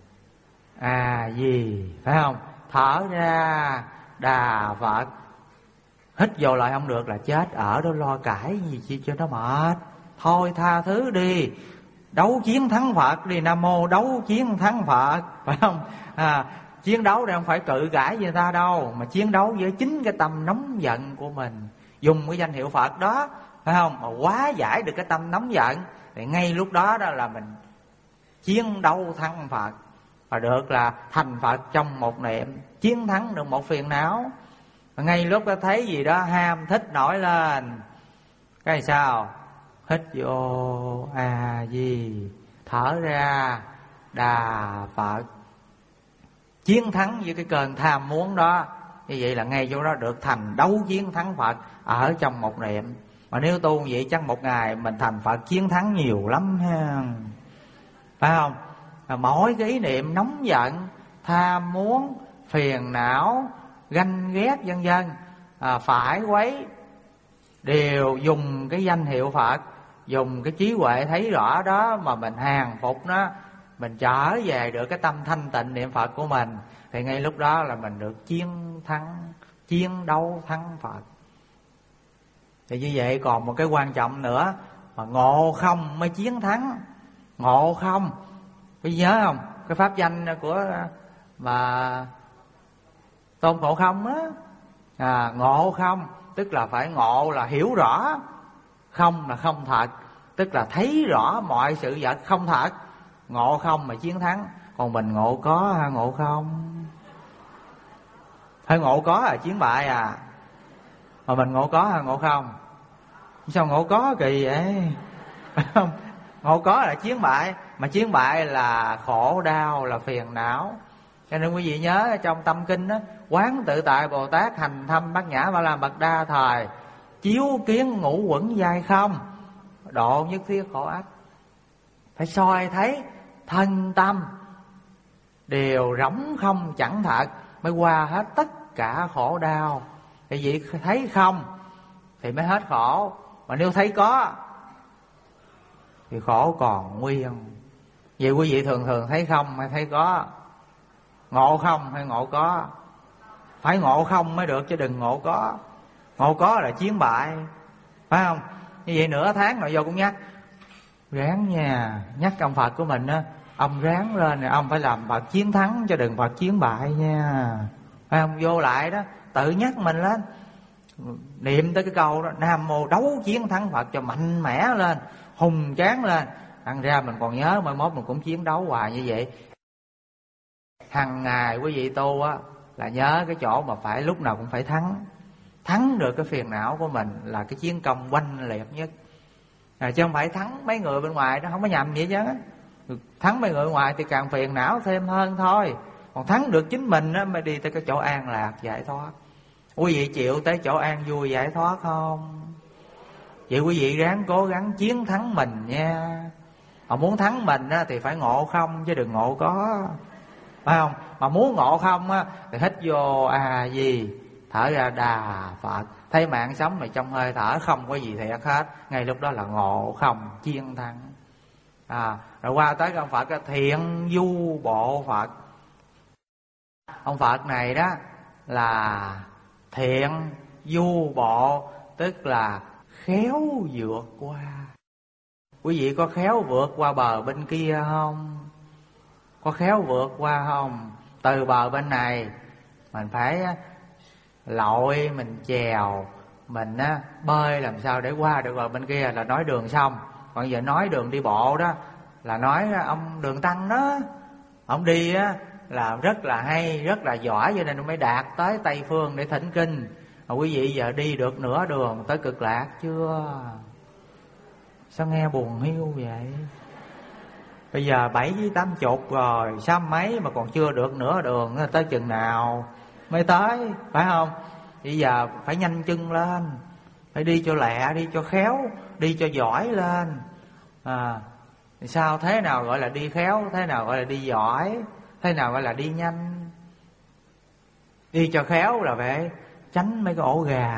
à gì, phải không? Thở ra Đà Phật. Hít vô lại không được là chết ở đó lo cãi gì chi cho nó mệt. Thôi tha thứ đi, đấu chiến thắng Phật đi, Nam Mô Đấu Chiến Thắng Phật, phải không? À, chiến đấu đây không phải cự cãi với người ta đâu, mà chiến đấu với chính cái tâm nóng giận của mình. Dùng cái danh hiệu Phật đó, phải không? Mà hóa giải được cái tâm nóng giận, thì ngay lúc đó đó là mình chiến đấu thắng Phật. Và được là thành Phật trong một niệm, chiến thắng được một phiền não. Và ngay lúc đó thấy gì đó ham thích nổi lên, cái sao? Hít vô a di, thở ra Đà Phật. Chiến thắng với cái cơn tham muốn đó. Như vậy là ngay chỗ đó được thành đấu chiến thắng Phật ở trong một niệm. Mà nếu tu như vậy chắc một ngày mình thành Phật chiến thắng nhiều lắm ha, phải không? À, mỗi cái ý niệm nóng giận, tham muốn, phiền não, ganh ghét vân vân, à, phải quấy, đều dùng cái danh hiệu Phật, dùng cái trí huệ thấy rõ đó mà mình hàng phục nó, mình trở về được cái tâm thanh tịnh niệm Phật của mình, thì ngay lúc đó là mình được chiến thắng, chiến đấu thắng Phật. Thì như vậy còn một cái quan trọng nữa, mà ngộ không mới chiến thắng. Ngộ không, có nhớ không? Cái pháp danh của mà Tôn Ngộ Không á, à, ngộ không tức là phải ngộ là hiểu rõ, không là không thật, tức là thấy rõ mọi sự vật không thật. Ngộ không mà chiến thắng. Còn mình ngộ có hay ngộ không? Hay ngộ có là chiến bại à? Mà mình ngộ có hay ngộ không? Sao ngộ có kỳ vậy? Không, ngộ có là chiến bại, mà chiến bại là khổ đau, là phiền não. Cho nên quý vị nhớ trong tâm kinh đó, Quán Tự Tại Bồ Tát hành thâm bát nhã ba la mật đa thời, chiếu kiến ngũ uẩn giai không, độ nhất thiết khổ ách. Phải soi thấy thân tâm đều rỗng không chẳng thật, mới qua hết tất cả khổ đau. Thì vậy thấy không thì mới hết khổ. Mà nếu thấy có thì khổ còn nguyên. Vậy quý vị thường thường thấy không hay thấy có? Ngộ không hay ngộ có? Phải ngộ không mới được chứ đừng ngộ có. Ngộ có là chiến bại, phải không? Như vậy nửa tháng rồi vô cũng nhắc, ráng nha, nhắc ông Phật của mình á, ông ráng lên, ông phải làm Phật chiến thắng chứ đừng Phật chiến bại nha, phải không? Vô lại đó tự nhắc mình lên, niệm tới cái câu đó, Nam Mô đấu chiến thắng Phật, cho mạnh mẽ lên, hùng tráng lên. Ăn ra mình còn nhớ, mai mốt mình cũng chiến đấu hoài như vậy. Hằng ngày quý vị tu á là nhớ cái chỗ mà phải lúc nào cũng phải thắng. Thắng được cái phiền não của mình là cái chiến công oanh liệt nhất. À, chứ không phải thắng mấy người bên ngoài, nó không có nhầm vậy chứ. Thắng mấy người bên ngoài thì càng phiền não thêm hơn thôi. Còn thắng được chính mình á mới đi tới cái chỗ an lạc giải thoát. Quý vị chịu tới chỗ an vui giải thoát không? Vậy quý vị ráng cố gắng chiến thắng mình nha. Mà muốn thắng mình á thì phải ngộ không chứ đừng ngộ có, phải không? Mà muốn ngộ không á thì hít vô à gì, thở ra đà Phật. Thấy mạng sống mà trong hơi thở không có gì thiệt hết, ngay lúc đó là ngộ không chiến thắng. À, rồi qua tới cái ông Phật cái Thiện Du Bộ Phật. Ông Phật này đó là thiện du bộ, tức là khéo vượt qua. Quý vị có khéo vượt qua bờ bên kia không? Có khéo vượt qua không? Từ bờ bên này mình phải lội, mình chèo, mình á bơi làm sao để qua được bờ bên kia là nói đường xong. Còn giờ nói đường đi bộ đó là nói ông Đường Tăng đó, ông đi á là rất là hay, rất là giỏi, cho nên mới đạt tới Tây Phương để thỉnh kinh. Mà quý vị giờ đi được nửa đường tới Cực Lạc chưa? Sao nghe buồn hiu vậy? Bây giờ bảy với tám chục rồi, sao mấy mà còn chưa được nửa đường, tới chừng nào mới tới, phải không? Bây giờ phải nhanh chân lên, phải đi cho lẹ, đi cho khéo, đi cho giỏi lên. À, sao thế nào gọi là đi khéo, thế nào gọi là đi giỏi, thế nào gọi là đi nhanh? Đi cho khéo là phải tránh mấy cái ổ gà,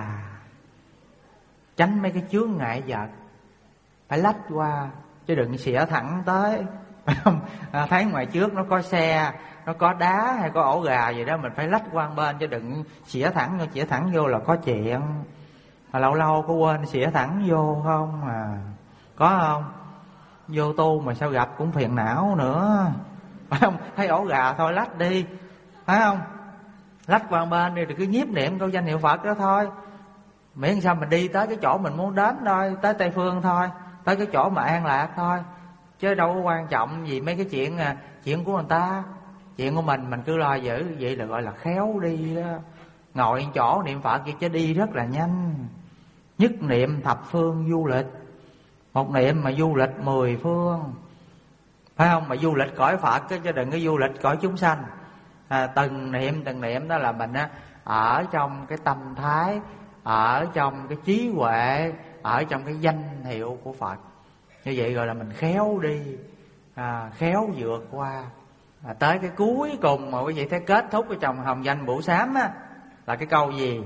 tránh mấy cái chướng ngại vật, phải lách qua chứ đừng xỉa thẳng tới, phải không? À, thấy ngoài trước nó có xe, nó có đá hay có ổ gà gì đó, mình phải lách qua bên chứ đừng xỉa thẳng. Xỉa thẳng vô là có chuyện. Mà lâu lâu có quên xỉa thẳng vô không à? Có không? Vô tu mà sao gặp cũng phiền não nữa, phải không? Thấy ổ gà thôi lách đi, phải không? Lách qua bên đi, đừng cứ nhiếp niệm câu danh hiệu Phật đó thôi. Miễn sao mình đi tới cái chỗ mình muốn đến thôi, tới Tây Phương thôi, tới cái chỗ mà an lạc thôi. Chứ đâu có quan trọng gì mấy cái chuyện chuyện của người ta. Chuyện của mình mình cứ lo giữ. Vậy là gọi là khéo đi đó. Ngồi chỗ niệm Phật kia chứ đi rất là nhanh. Nhất niệm thập phương du lịch, một niệm mà du lịch mười phương, phải không? Mà du lịch cõi Phật chứ đừng có du lịch cõi chúng sanh. À, từng niệm từng niệm đó là mình á, ở trong cái tâm thái, ở trong cái trí huệ, ở trong cái danh hiệu của Phật. Như vậy gọi là mình khéo đi, à, khéo vượt qua. À, tới cái cuối cùng mà quý vị thấy kết thúc ở trong hồng danh Bửu Sám á, là cái câu gì?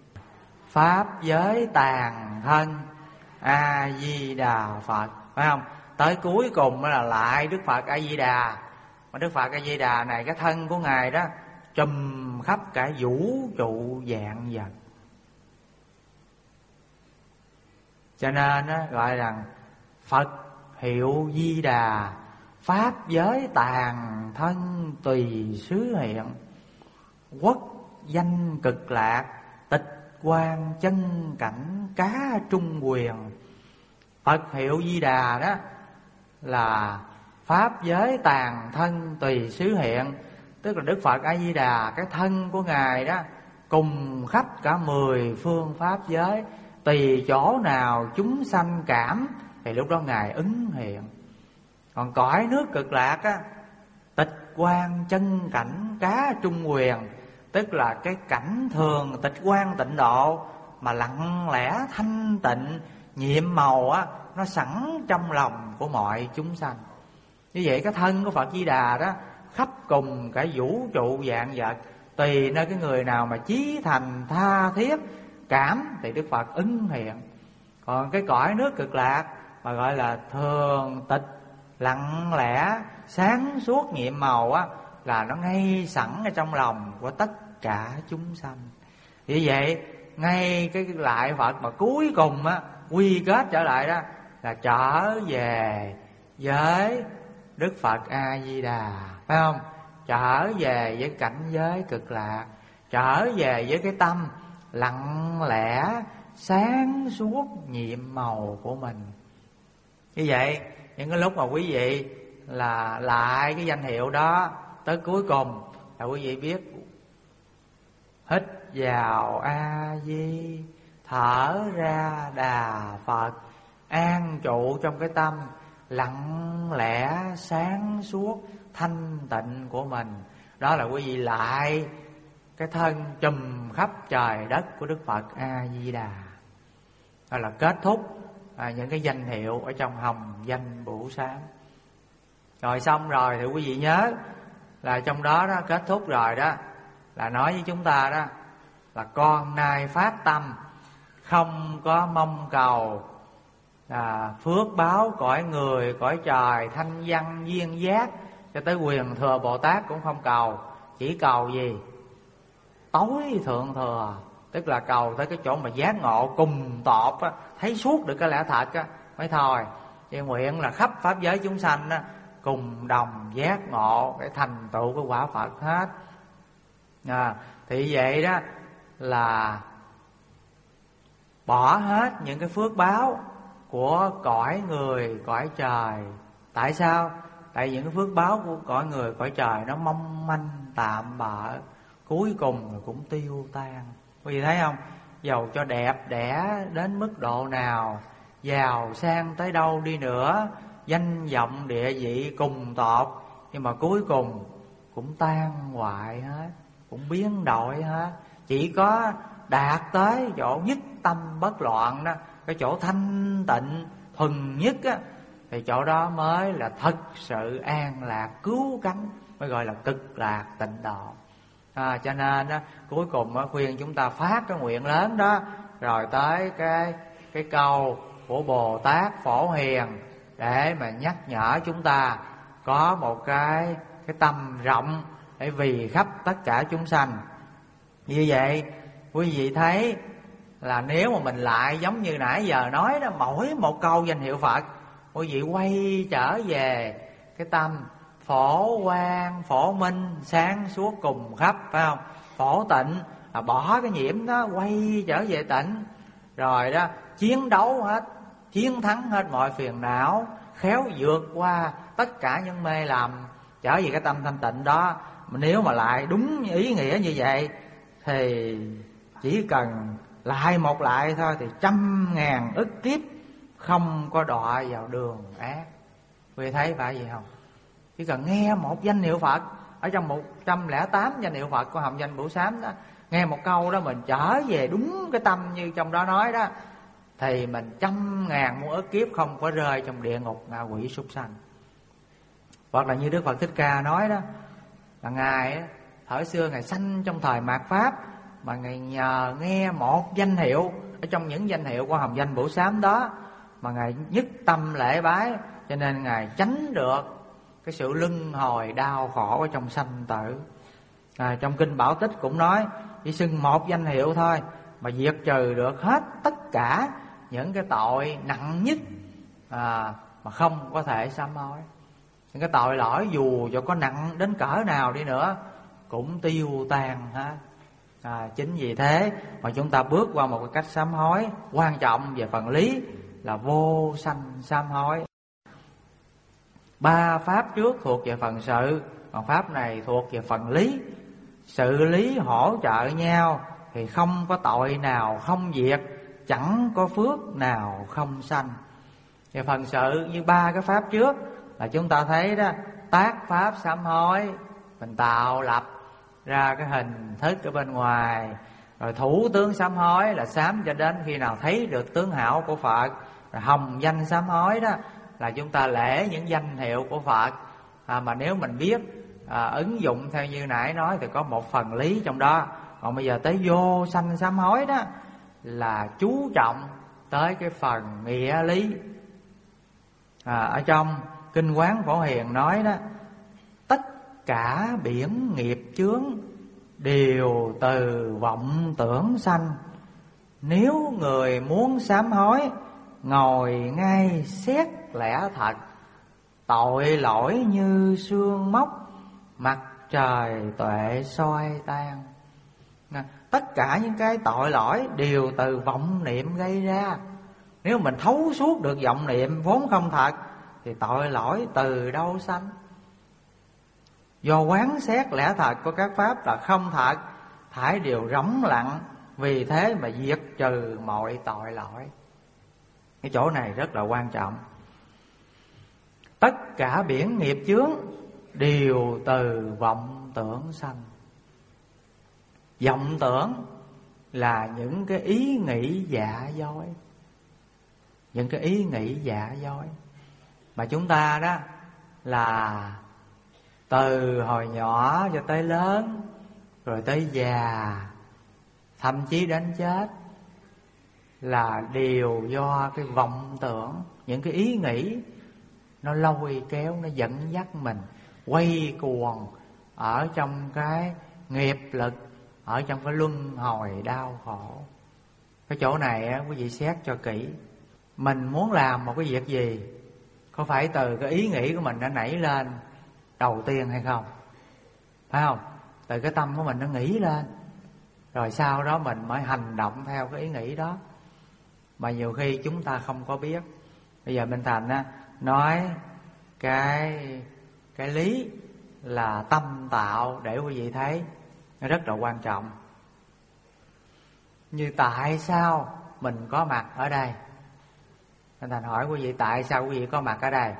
Pháp giới tàn thân A Di Đà Phật, phải không? Tới cuối cùng là lại Đức Phật A Di Đà. Mà Đức Phật A Di Đà này, cái thân của ngài đó trùm khắp cả vũ trụ vạn vật. Cho nên á, gọi rằng Phật hiệu Di Đà, pháp giới tàn thân tùy xứ hiện, quốc danh cực lạc, tịch quan chân cảnh cá trung quyền. Phật hiệu Di Đà đó là pháp giới tàn thân tùy xứ hiện, tức là Đức Phật A Di Đà, cái thân của ngài đó cùng khắp cả mười phương pháp giới, tùy chỗ nào chúng sanh cảm thì lúc đó ngài ứng hiện. Còn cõi nước Cực Lạc á, tịch quan chân cảnh cá trung quyền, tức là cái cảnh thường tịch quan tịnh độ mà lặng lẽ thanh tịnh nhiệm màu á, nó sẵn trong lòng của mọi chúng sanh. Như vậy cái thân của Phật Di Đà đó khắp cùng cả vũ trụ vạn vật, tùy nơi cái người nào mà chí thành tha thiết cảm thì Đức Phật ứng hiện. Còn cái cõi nước Cực Lạc mà gọi là thường tịch lặng lẽ sáng suốt nhiệm màu á, là nó ngay sẵn ở trong lòng của tất cả chúng sanh. Vì vậy ngay cái lại Phật mà cuối cùng á, quy kết trở lại đó là trở về với Đức Phật A Di Đà, phải không? Trở về với cảnh giới Cực Lạc, trở về với cái tâm lặng lẽ sáng suốt nhiệm màu của mình. Như vậy những cái lúc mà quý vị là lại cái danh hiệu đó, tới cuối cùng là quý vị biết hít vào A Di, thở ra Đà Phật, an trụ trong cái tâm lặng lẽ sáng suốt thanh tịnh của mình. Đó là quý vị lại cái thân trùm khắp trời đất của Đức Phật A Di Đà. Đó là kết thúc à, những cái danh hiệu ở trong hồng danh Bửu Sám. Rồi xong rồi thì quý vị nhớ là trong đó đó kết thúc rồi đó là nói với chúng ta đó là con nay phát tâm không có mong cầu à, phước báo cõi người, cõi trời, thanh văn duyên giác, cho tới quyền thừa Bồ Tát cũng không cầu. Chỉ cầu gì? Tối thượng thừa, tức là cầu tới cái chỗ mà giác ngộ cùng tột á, thấy suốt được cái lẽ thật á mới thôi. Thì nguyện là khắp pháp giới chúng sanh á, cùng đồng giác ngộ để thành tựu cái quả Phật hết. À, thì vậy đó là bỏ hết những cái phước báo của cõi người, cõi trời. Tại sao? Tại những cái phước báo của cõi người, cõi trời nó mong manh tạm bợ, cuối cùng cũng tiêu tan. Quý vị thấy không? Dầu cho đẹp đẽ đến mức độ nào, giàu sang tới đâu đi nữa, danh vọng địa vị cùng tột, nhưng mà cuối cùng cũng tan hoại hết, cũng biến đổi hết. Chỉ có đạt tới chỗ nhất tâm bất loạn đó, cái chỗ thanh tịnh thuần nhất á, thì chỗ đó mới là thật sự an lạc cứu cánh, mới gọi là cực lạc tịnh độ. À, cho nên á, cuối cùng á, khuyên chúng ta phát cái nguyện lớn đó, rồi tới cái cái câu của Bồ Tát Phổ Hiền để mà nhắc nhở chúng ta có một cái cái tâm rộng để vì khắp tất cả chúng sanh. Như vậy quý vị thấy là nếu mà mình lại giống như nãy giờ nói đó, mỗi một câu danh hiệu Phật quý vị quay trở về cái tâm phổ quang, phổ minh, sáng suốt cùng khắp, phải không? Phổ tịnh là bỏ cái nhiễm đó, quay trở về tịnh, rồi đó chiến đấu hết, chiến thắng hết mọi phiền não, khéo vượt qua tất cả những mê lầm, trở về cái tâm thanh tịnh đó. Nếu mà lại đúng ý nghĩa như vậy thì chỉ cần lại một lại thôi thì trăm ngàn ức kiếp không có đọa vào đường ác. Quý vị thấy phải gì không? Chỉ cần nghe một danh hiệu Phật ở trong một trăm lẻ tám danh hiệu Phật của hồng danh Bửu Sám đó, nghe một câu đó mình trở về đúng cái tâm như trong đó nói đó, thì mình trăm ngàn muôn ức kiếp không có rơi trong địa ngục ngạ quỷ súc sanh. Hoặc là như Đức Phật Thích Ca nói đó, là Ngài thời xưa Ngài sanh trong thời mạt Pháp, mà Ngài nhờ nghe một danh hiệu ở trong những danh hiệu của hồng danh Bửu Sám đó mà Ngài nhất tâm lễ bái, cho nên Ngài tránh được cái sự luân hồi đau khổ ở trong sanh tử. À, trong Kinh Bảo Tích cũng nói chỉ xưng một danh hiệu thôi mà diệt trừ được hết tất cả những cái tội nặng nhất à, mà không có thể sám hối. Những cái tội lỗi dù cho có nặng đến cỡ nào đi nữa cũng tiêu tan hết. À, chính vì thế mà chúng ta bước qua một cái cách sám hối quan trọng về phần lý là vô sanh sám hối. Ba pháp trước thuộc về phần sự, còn pháp này thuộc về phần lý. Sự lý hỗ trợ nhau thì không có tội nào không diệt, chẳng có phước nào không sanh. Về phần sự như ba cái pháp trước là chúng ta thấy đó, tác pháp sám hối, mình tạo lập ra cái hình thức ở bên ngoài. Rồi thủ tướng sám hối là sám cho đến khi nào thấy được tướng hảo của Phật. Rồi hồng danh sám hối đó là chúng ta lễ những danh hiệu của Phật. à, Mà nếu mình biết à, ứng dụng theo như nãy nói thì có một phần lý trong đó. Còn bây giờ tới vô sanh sám hối đó là chú trọng tới cái phần nghĩa lý. à, Ở trong Kinh Quán Phổ Hiền nói đó, tất cả biển nghiệp chướng đều từ vọng tưởng sanh. Nếu người muốn sám hối, ngồi ngay xét lẽ thật. Tội lỗi như sương móc, mặt trời tuệ soi tan. tất cả những cái tội lỗi đều từ vọng niệm gây ra. Nếu mình thấu suốt được vọng niệm vốn không thật thì tội lỗi từ đâu sanh? Do quán xét lẽ thật của các pháp là không thật, thải đều rỗng lặng, vì thế mà diệt trừ mọi tội lỗi. Cái chỗ này rất là quan trọng. Tất cả biển nghiệp chướng đều từ vọng tưởng sanh. Vọng tưởng là những cái ý nghĩ dạ dối, những cái ý nghĩ dạ dối mà chúng ta đó là từ hồi nhỏ cho tới lớn, rồi tới già, thậm chí đến chết, là đều do cái vọng tưởng, những cái ý nghĩ nó lôi kéo, nó dẫn dắt mình quay cuồng ở trong cái nghiệp lực, ở trong cái luân hồi đau khổ. Cái chỗ này á, quý vị xét cho kỹ. Mình muốn làm một cái việc gì, có phải từ cái ý nghĩ của mình nó nảy lên đầu tiên hay không? Phải không? Từ cái tâm của mình nó nghĩ lên, rồi sau đó mình mới hành động theo cái ý nghĩ đó. Mà nhiều khi chúng ta không có biết. Bây giờ Minh Thành á, nói cái cái lý là tâm tạo để quý vị thấy nó rất là quan trọng. Như tại sao mình có mặt ở đây? Minh Thành hỏi quý vị tại sao quý vị có mặt ở đây?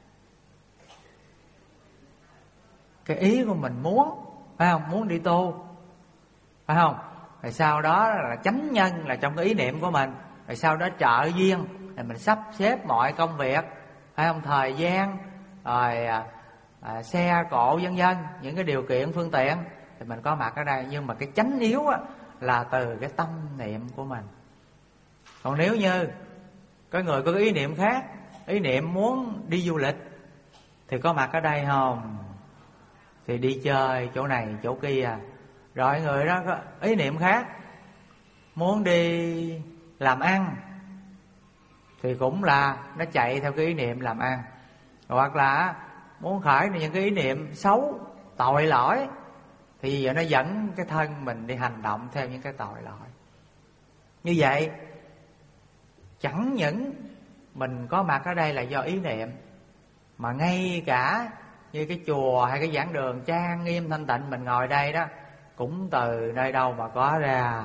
Cái ý của mình muốn, phải không? Muốn đi tu, phải không? Rồi sau đó là chánh nhân, là trong cái ý niệm của mình. Rồi sau đó trợ duyên, rồi mình sắp xếp mọi công việc, phải không? Thời gian, rồi à, à, xe cộ vân vân, những cái điều kiện phương tiện thì mình có mặt ở đây. Nhưng mà cái chánh yếu á, là từ cái tâm niệm của mình. Còn nếu như có người có cái ý niệm khác, ý niệm muốn đi du lịch thì có mặt ở đây không? Thì đi chơi chỗ này chỗ kia. Rồi người đó có ý niệm khác, muốn đi làm ăn thì cũng là nó chạy theo cái ý niệm làm ăn. Hoặc là muốn khởi những cái ý niệm xấu, tội lỗi, thì giờ nó dẫn cái thân mình đi hành động theo những cái tội lỗi. Như vậy chẳng những mình có mặt ở đây là do ý niệm, mà ngay cả như cái chùa hay cái giảng đường trang nghiêm thanh tịnh mình ngồi đây đó, cũng từ nơi đâu mà có ra?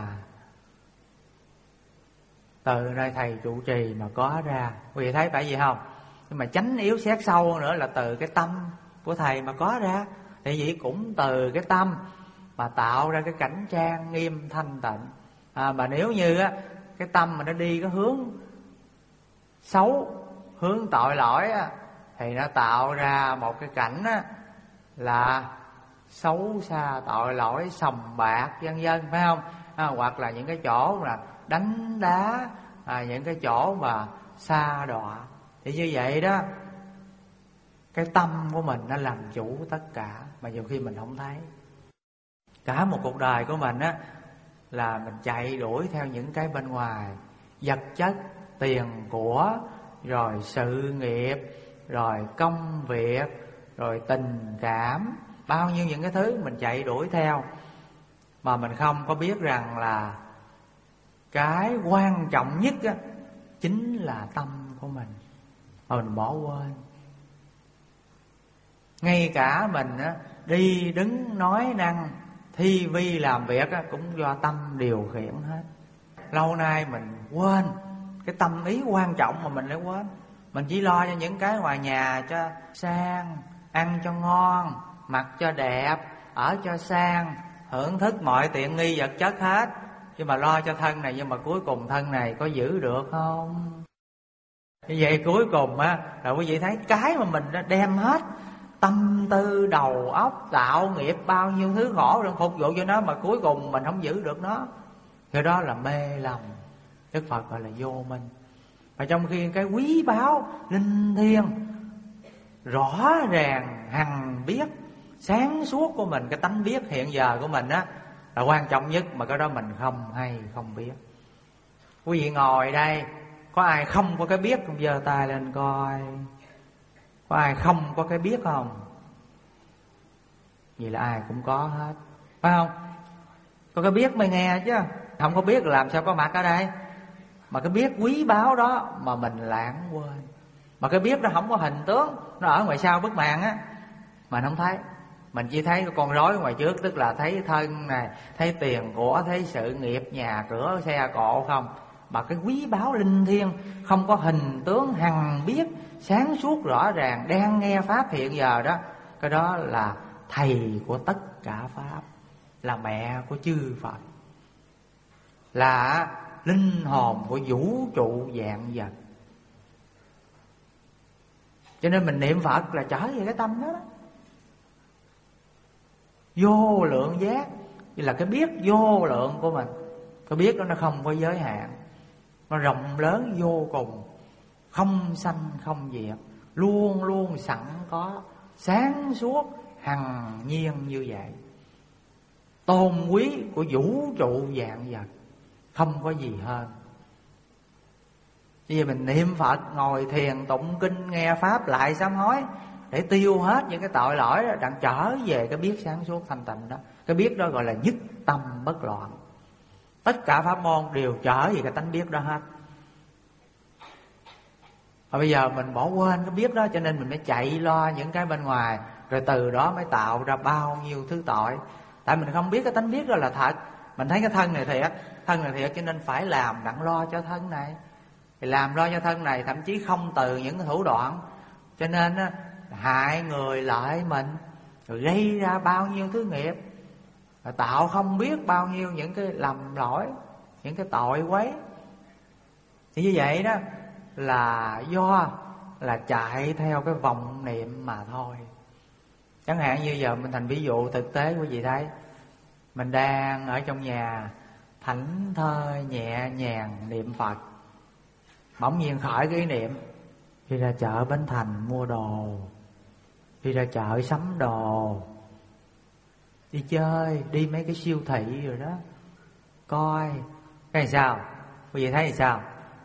Từ nơi thầy trụ trì mà có ra. Quý vị thấy phải gì không? Nhưng mà chánh yếu xét sâu nữa là từ cái tâm của thầy mà có ra. Thì vậy cũng từ cái tâm mà tạo ra cái cảnh trang nghiêm thanh tịnh. À, mà nếu như á, cái tâm mà nó đi cái hướng xấu, hướng tội lỗi á, thì nó tạo ra một cái cảnh á, là xấu xa, tội lỗi, sòng bạc vân vân, phải không? À, hoặc là những cái chỗ là đánh đá, à, những cái chỗ mà sa đọa. Thì như vậy đó, cái tâm của mình nó làm chủ tất cả, mà nhiều khi mình không thấy. Cả một cuộc đời của mình á, là mình chạy đuổi theo những cái bên ngoài, vật chất, tiền của, rồi sự nghiệp, rồi công việc, rồi tình cảm, bao nhiêu những cái thứ mình chạy đuổi theo, mà mình không có biết rằng là cái quan trọng nhất á, chính là tâm của mình, mà mình bỏ quên. Ngay cả mình á, đi đứng nói năng thi vi làm việc á, cũng do tâm điều khiển hết. Lâu nay mình quên cái tâm ý quan trọng mà mình lại quên. Mình chỉ lo cho những cái ngoài nhà cho sang, ăn cho ngon, mặc cho đẹp, ở cho sang, hưởng thức mọi tiện nghi vật chất hết. Nhưng mà lo cho thân này, nhưng mà cuối cùng thân này có giữ được không? Như vậy cuối cùng á, là quý vị thấy cái mà mình đã đem hết tâm tư, đầu óc, tạo nghiệp, bao nhiêu thứ khổ để phục vụ cho nó, mà cuối cùng mình không giữ được nó, thì đó là mê lầm. Đức Phật gọi là vô minh. Và trong khi cái quý báu linh thiêng rõ ràng hằng biết, sáng suốt của mình, cái tánh biết hiện giờ của mình á, là quan trọng nhất, mà cái đó mình không hay, không biết. Quý vị ngồi đây, có ai không có cái biết không? Giơ tay lên coi. Có ai không có cái biết không? Vậy là ai cũng có hết, phải không? Có cái biết mới nghe chứ, không có biết làm sao có mặt ở đây. Mà cái biết quý báu đó mà mình lãng quên. Mà cái biết nó không có hình tướng, nó ở ngoài sau bức màn á, mình không thấy. Mình chỉ thấy con rối ngoài trước, tức là thấy thân này, thấy tiền của, thấy sự nghiệp, nhà cửa, xe cộ không. Mà cái quý báu linh thiêng không có hình tướng, hằng biết, sáng suốt rõ ràng, đang nghe pháp hiện giờ đó, cái đó là thầy của tất cả pháp, là mẹ của chư Phật, là linh hồn của vũ trụ vạn vật. Cho nên mình niệm Phật là trở về cái tâm đó, đó. Vô lượng giác là cái biết vô lượng của mình. Cái biết đó nó không có giới hạn, nó rộng lớn vô cùng, không sanh không diệt, luôn luôn sẵn có, sáng suốt hằng nhiên như vậy, tôn quý của vũ trụ vạn vật, không có gì hơn. Bây giờ mình niệm Phật, ngồi thiền tụng kinh, nghe pháp lại sám hối, để tiêu hết những cái tội lỗi đó, đặng trở về cái biết sáng suốt thanh tịnh đó. Cái biết đó gọi là nhất tâm bất loạn. Tất cả pháp môn đều trở về cái tánh biết đó hết. Và bây giờ mình bỏ quên cái biết đó, cho nên mình mới chạy lo những cái bên ngoài, rồi từ đó mới tạo ra bao nhiêu thứ tội. Tại mình không biết cái tánh biết đó là thật. Mình thấy cái thân này thiệt, thân này thiệt, cho nên phải làm đặng lo cho thân này. Thì làm lo cho thân này thậm chí không từ những cái thủ đoạn, cho nên hại người lợi mình, rồi gây ra bao nhiêu thứ nghiệp, rồi tạo không biết bao nhiêu những cái lầm lỗi, những cái tội quấy. Thì như vậy đó là do là chạy theo cái vọng niệm mà thôi. Chẳng hạn như giờ mình thành ví dụ thực tế, quý vị thấy mình đang ở trong nhà thảnh thơi nhẹ nhàng niệm Phật, bỗng nhiên khởi cái ý niệm đi ra chợ Bến Thành mua đồ, đi ra chợ sắm đồ, đi chơi, đi mấy cái siêu thị rồi đó, coi cái này sao. Quý vị thấy thì sao?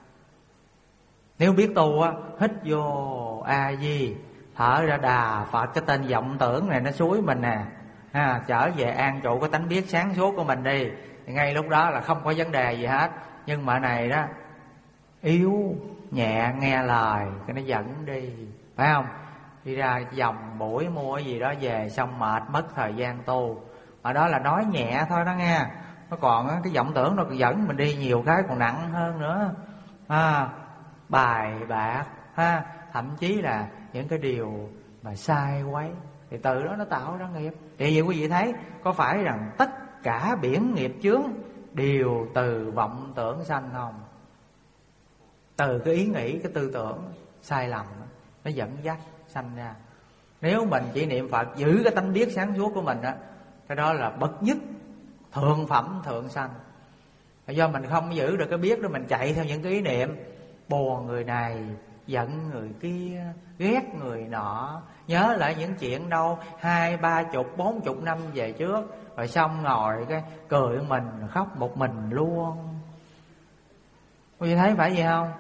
Nếu biết tu á, hít vô A Di, thở ra Đà Phật, cái tên vọng tưởng này nó xúi mình nè, ha, trở về an trụ cái tánh biết sáng suốt của mình đi, thì ngay lúc đó là không có vấn đề gì hết. Nhưng mà này đó yếu nhẹ nghe lời, cái nó dẫn đi, phải không? Đi ra vòng buổi mua cái gì đó về xong mệt mất thời gian tu. Mà đó là nói nhẹ thôi đó nghe. Nó còn cái vọng tưởng nó dẫn mình đi nhiều cái còn nặng hơn nữa, à, bài bạc, ha, thậm chí là những cái điều mà sai quấy, thì từ đó nó tạo ra nghiệp. Thì vậy quý vị thấy có phải rằng tất cả biển nghiệp chướng đều từ vọng tưởng sanh không? Từ cái ý nghĩ, cái tư tưởng sai lầm đó, nó dẫn dắt sanh ra. Nếu mình chỉ niệm Phật giữ cái tánh biết sáng suốt của mình đó, cái đó là bậc nhất, thượng phẩm thượng sanh. Do mình không giữ được cái biết đó, mình chạy theo những cái ý niệm buồn người này, giận người kia, ghét người nọ, nhớ lại những chuyện đâu hai ba chục bốn chục năm về trước, rồi xong ngồi cái cười mình, khóc một mình luôn. Quý vị thấy phải gì không?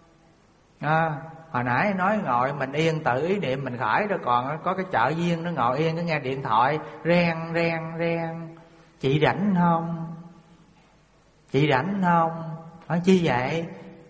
À, hồi nãy nói ngồi mình yên tự ý niệm mình khởi đó, còn có cái chợ viên nó ngồi yên nó nghe điện thoại reng reng reng. Chị rảnh không? Chị rảnh không? Hỏi chi vậy?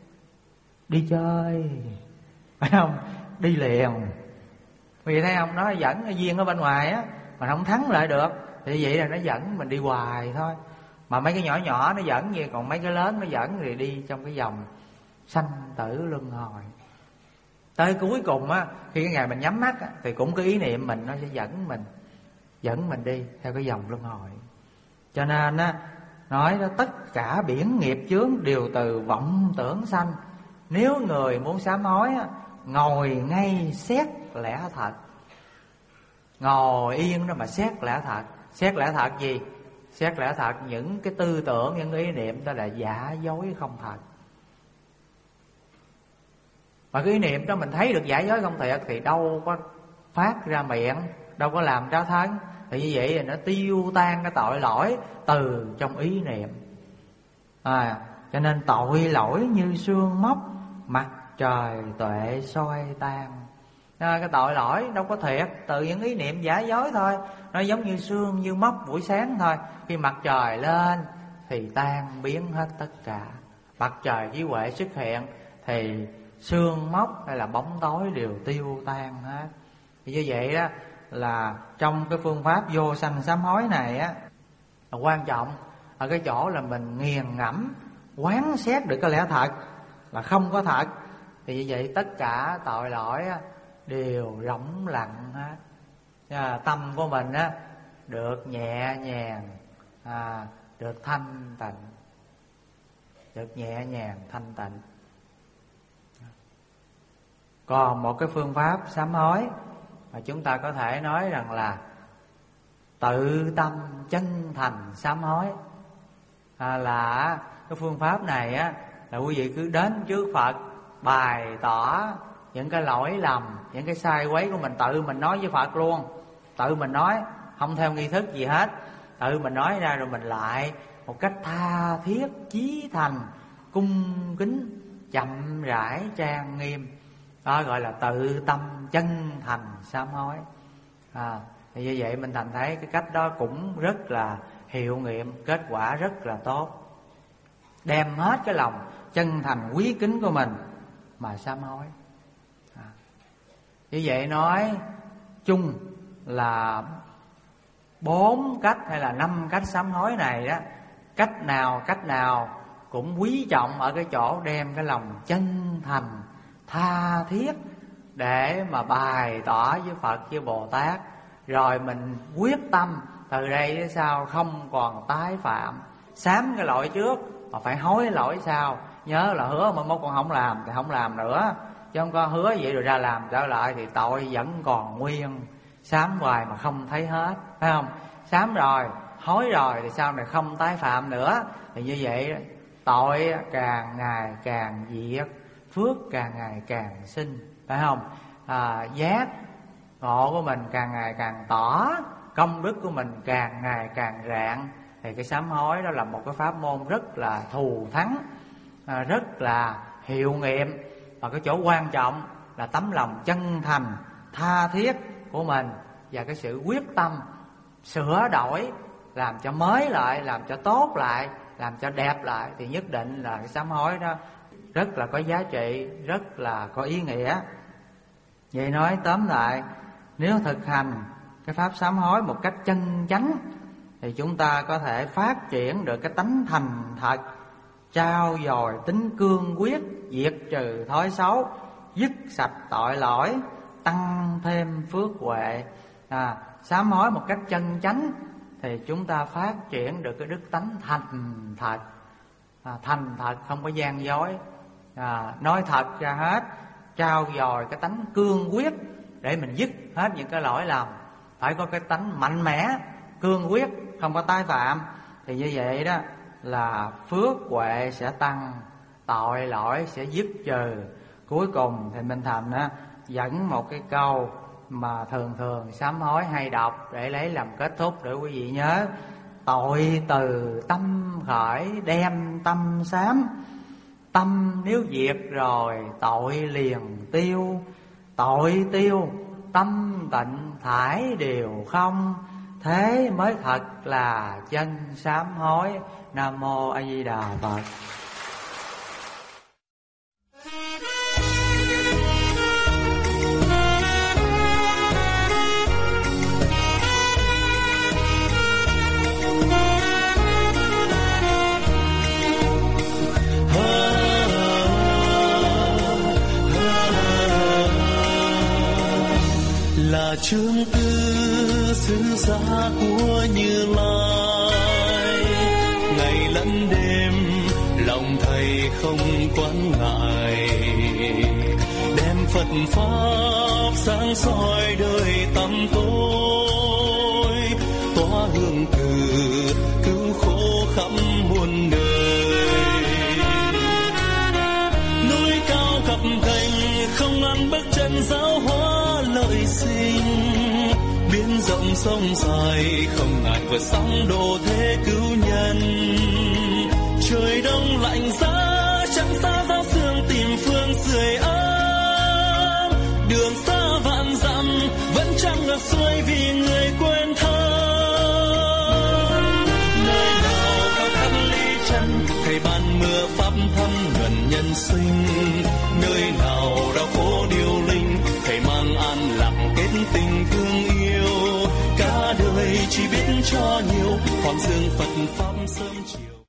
Đi chơi, phải không? Đi liền. Vì thấy không, nó dẫn cái duyên ở bên ngoài á, mà không thắng lại được, thì vậy là nó dẫn mình đi hoài thôi. Mà mấy cái nhỏ nhỏ nó dẫn gì, còn mấy cái lớn nó dẫn thì đi trong cái vòng sanh tử luân hồi. Tới cuối cùng á, khi cái ngày mình nhắm mắt á, thì cũng cái ý niệm mình nó sẽ dẫn mình Dẫn mình đi theo cái vòng luân hồi. Cho nên á, nói đó, tất cả biển nghiệp chướng đều từ vọng tưởng sanh. Nếu người muốn sám hối á, ngồi ngay xét lẽ thật. Ngồi yên đó mà xét lẽ thật. Xét lẽ thật gì? Xét lẽ thật những cái tư tưởng, những ý niệm đó là giả dối không thật. Mà cái ý niệm đó mình thấy được giả dối không thiệt thì đâu có phát ra miệng, đâu có làm ra thân. Thì như vậy thì nó tiêu tan cái tội lỗi từ trong ý niệm. À, cho nên tội lỗi như sương móc, mặt trời tuệ soi tan. à, cái tội lỗi đâu có thiệt, từ những ý niệm giả dối thôi. Nó giống như sương như mốc buổi sáng thôi, khi mặt trời lên thì tan biến hết tất cả. Mặt trời trí huệ xuất hiện thì sương mốc hay là bóng tối đều tiêu tan hết. Thì như vậy đó là trong cái phương pháp vô sanh sám hối này á, là quan trọng ở cái chỗ là mình nghiền ngẫm quán xét được cái lẽ thật là không có thật. Thì như vậy tất cả tội lỗi á, đều rỗng lặng hết. À, tâm của mình á, được nhẹ nhàng, à, được thanh tịnh, được nhẹ nhàng thanh tịnh. Còn một cái phương pháp sám hối mà chúng ta có thể nói rằng là tự tâm chân thành sám hối, à, là cái phương pháp này á, là quý vị cứ đến trước Phật bày tỏ những cái lỗi lầm, những cái sai quấy của mình, tự mình nói với Phật luôn. Tự mình nói, không theo nghi thức gì hết, tự mình nói ra rồi mình lại một cách tha thiết, chí thành, cung kính, chậm rãi, trang nghiêm. Đó gọi là tự tâm chân thành sám hối. à, Thì như vậy mình thành thấy cái cách đó cũng rất là hiệu nghiệm, kết quả rất là tốt. Đem hết cái lòng chân thành quý kính của mình mà sám hối. à. Như vậy nói chung là bốn cách hay là năm cách sám hối này đó, cách nào cách nào cũng quý trọng ở cái chỗ đem cái lòng chân thành tha thiết để mà bày tỏ với Phật với Bồ Tát. Rồi mình quyết tâm từ đây đến sau không còn tái phạm. Sám cái lỗi trước mà phải hối lỗi sau. Nhớ là hứa mà mốt con không làm thì không làm nữa, chứ không có hứa vậy rồi ra làm trở lại thì tội vẫn còn nguyên. Sám hoài mà không thấy hết, phải không? Sám rồi, hối rồi thì sau này không tái phạm nữa. Thì như vậy tội càng ngày càng diệt, phước càng ngày càng sinh, phải không? À, giác ngộ của mình càng ngày càng tỏ, công đức của mình càng ngày càng rạng. Thì cái sám hối đó là một cái pháp môn rất là thù thắng, à, rất là hiệu nghiệm. Và cái chỗ quan trọng là tấm lòng chân thành tha thiết của mình và cái sự quyết tâm sửa đổi, làm cho mới lại, làm cho tốt lại, làm cho đẹp lại, thì nhất định là cái sám hối đó rất là có giá trị, rất là có ý nghĩa. Vậy nói tóm lại, nếu thực hành cái pháp sám hối một cách chân chánh thì chúng ta có thể phát triển được cái tánh thành thật, trao dồi tính cương quyết, diệt trừ thói xấu, dứt sạch tội lỗi, tăng thêm phước huệ. à, Sám hối một cách chân chánh thì chúng ta phát triển được cái đức tánh thành thật. à, Thành thật không có gian dối, à, nói thật ra hết, trao dồi cái tánh cương quyết để mình dứt hết những cái lỗi lầm. Phải có cái tánh mạnh mẽ, cương quyết, không có tái phạm. Thì như vậy đó là phước huệ sẽ tăng, tội lỗi sẽ dứt trừ. Cuối cùng thì Minh Thành á, dẫn một cái câu mà thường thường sám hối hay đọc để lấy làm kết thúc, để quý vị nhớ: tội từ tâm khởi đem tâm sám, tâm nếu diệt rồi tội liền tiêu, tội tiêu tâm tịnh thải đều không, thế mới thật là chân sám hối. Nam mô A Di Đà Phật. Là chương tư sứ giả của Như Lai, ngày lẫn đêm lòng thầy không quán ngại, đem Phật pháp sáng soi đời tâm tôi, tỏa hương từ cứu khổ khắp muôn đời. Núi cao khắp thành không ngăn bước chân giáo hóa lợi sinh, biển rộng sông dài không ngại vượt sóng độ thế cứu nhân. Trời đông lạnh giá chẳng xa giáo xương tìm phương sưởi ấm, đường xa và ngược xuôi vì người quên thân. Nơi nào cao khắc ly chân, thầy ban mưa pháp thâm nhuần nhân sinh. Nơi nào đau khổ điêu linh, thầy mang an lạc kết tình thương yêu. Cả đời chỉ biết cho nhiều, hoàng dương Phật pháp sớm chiều.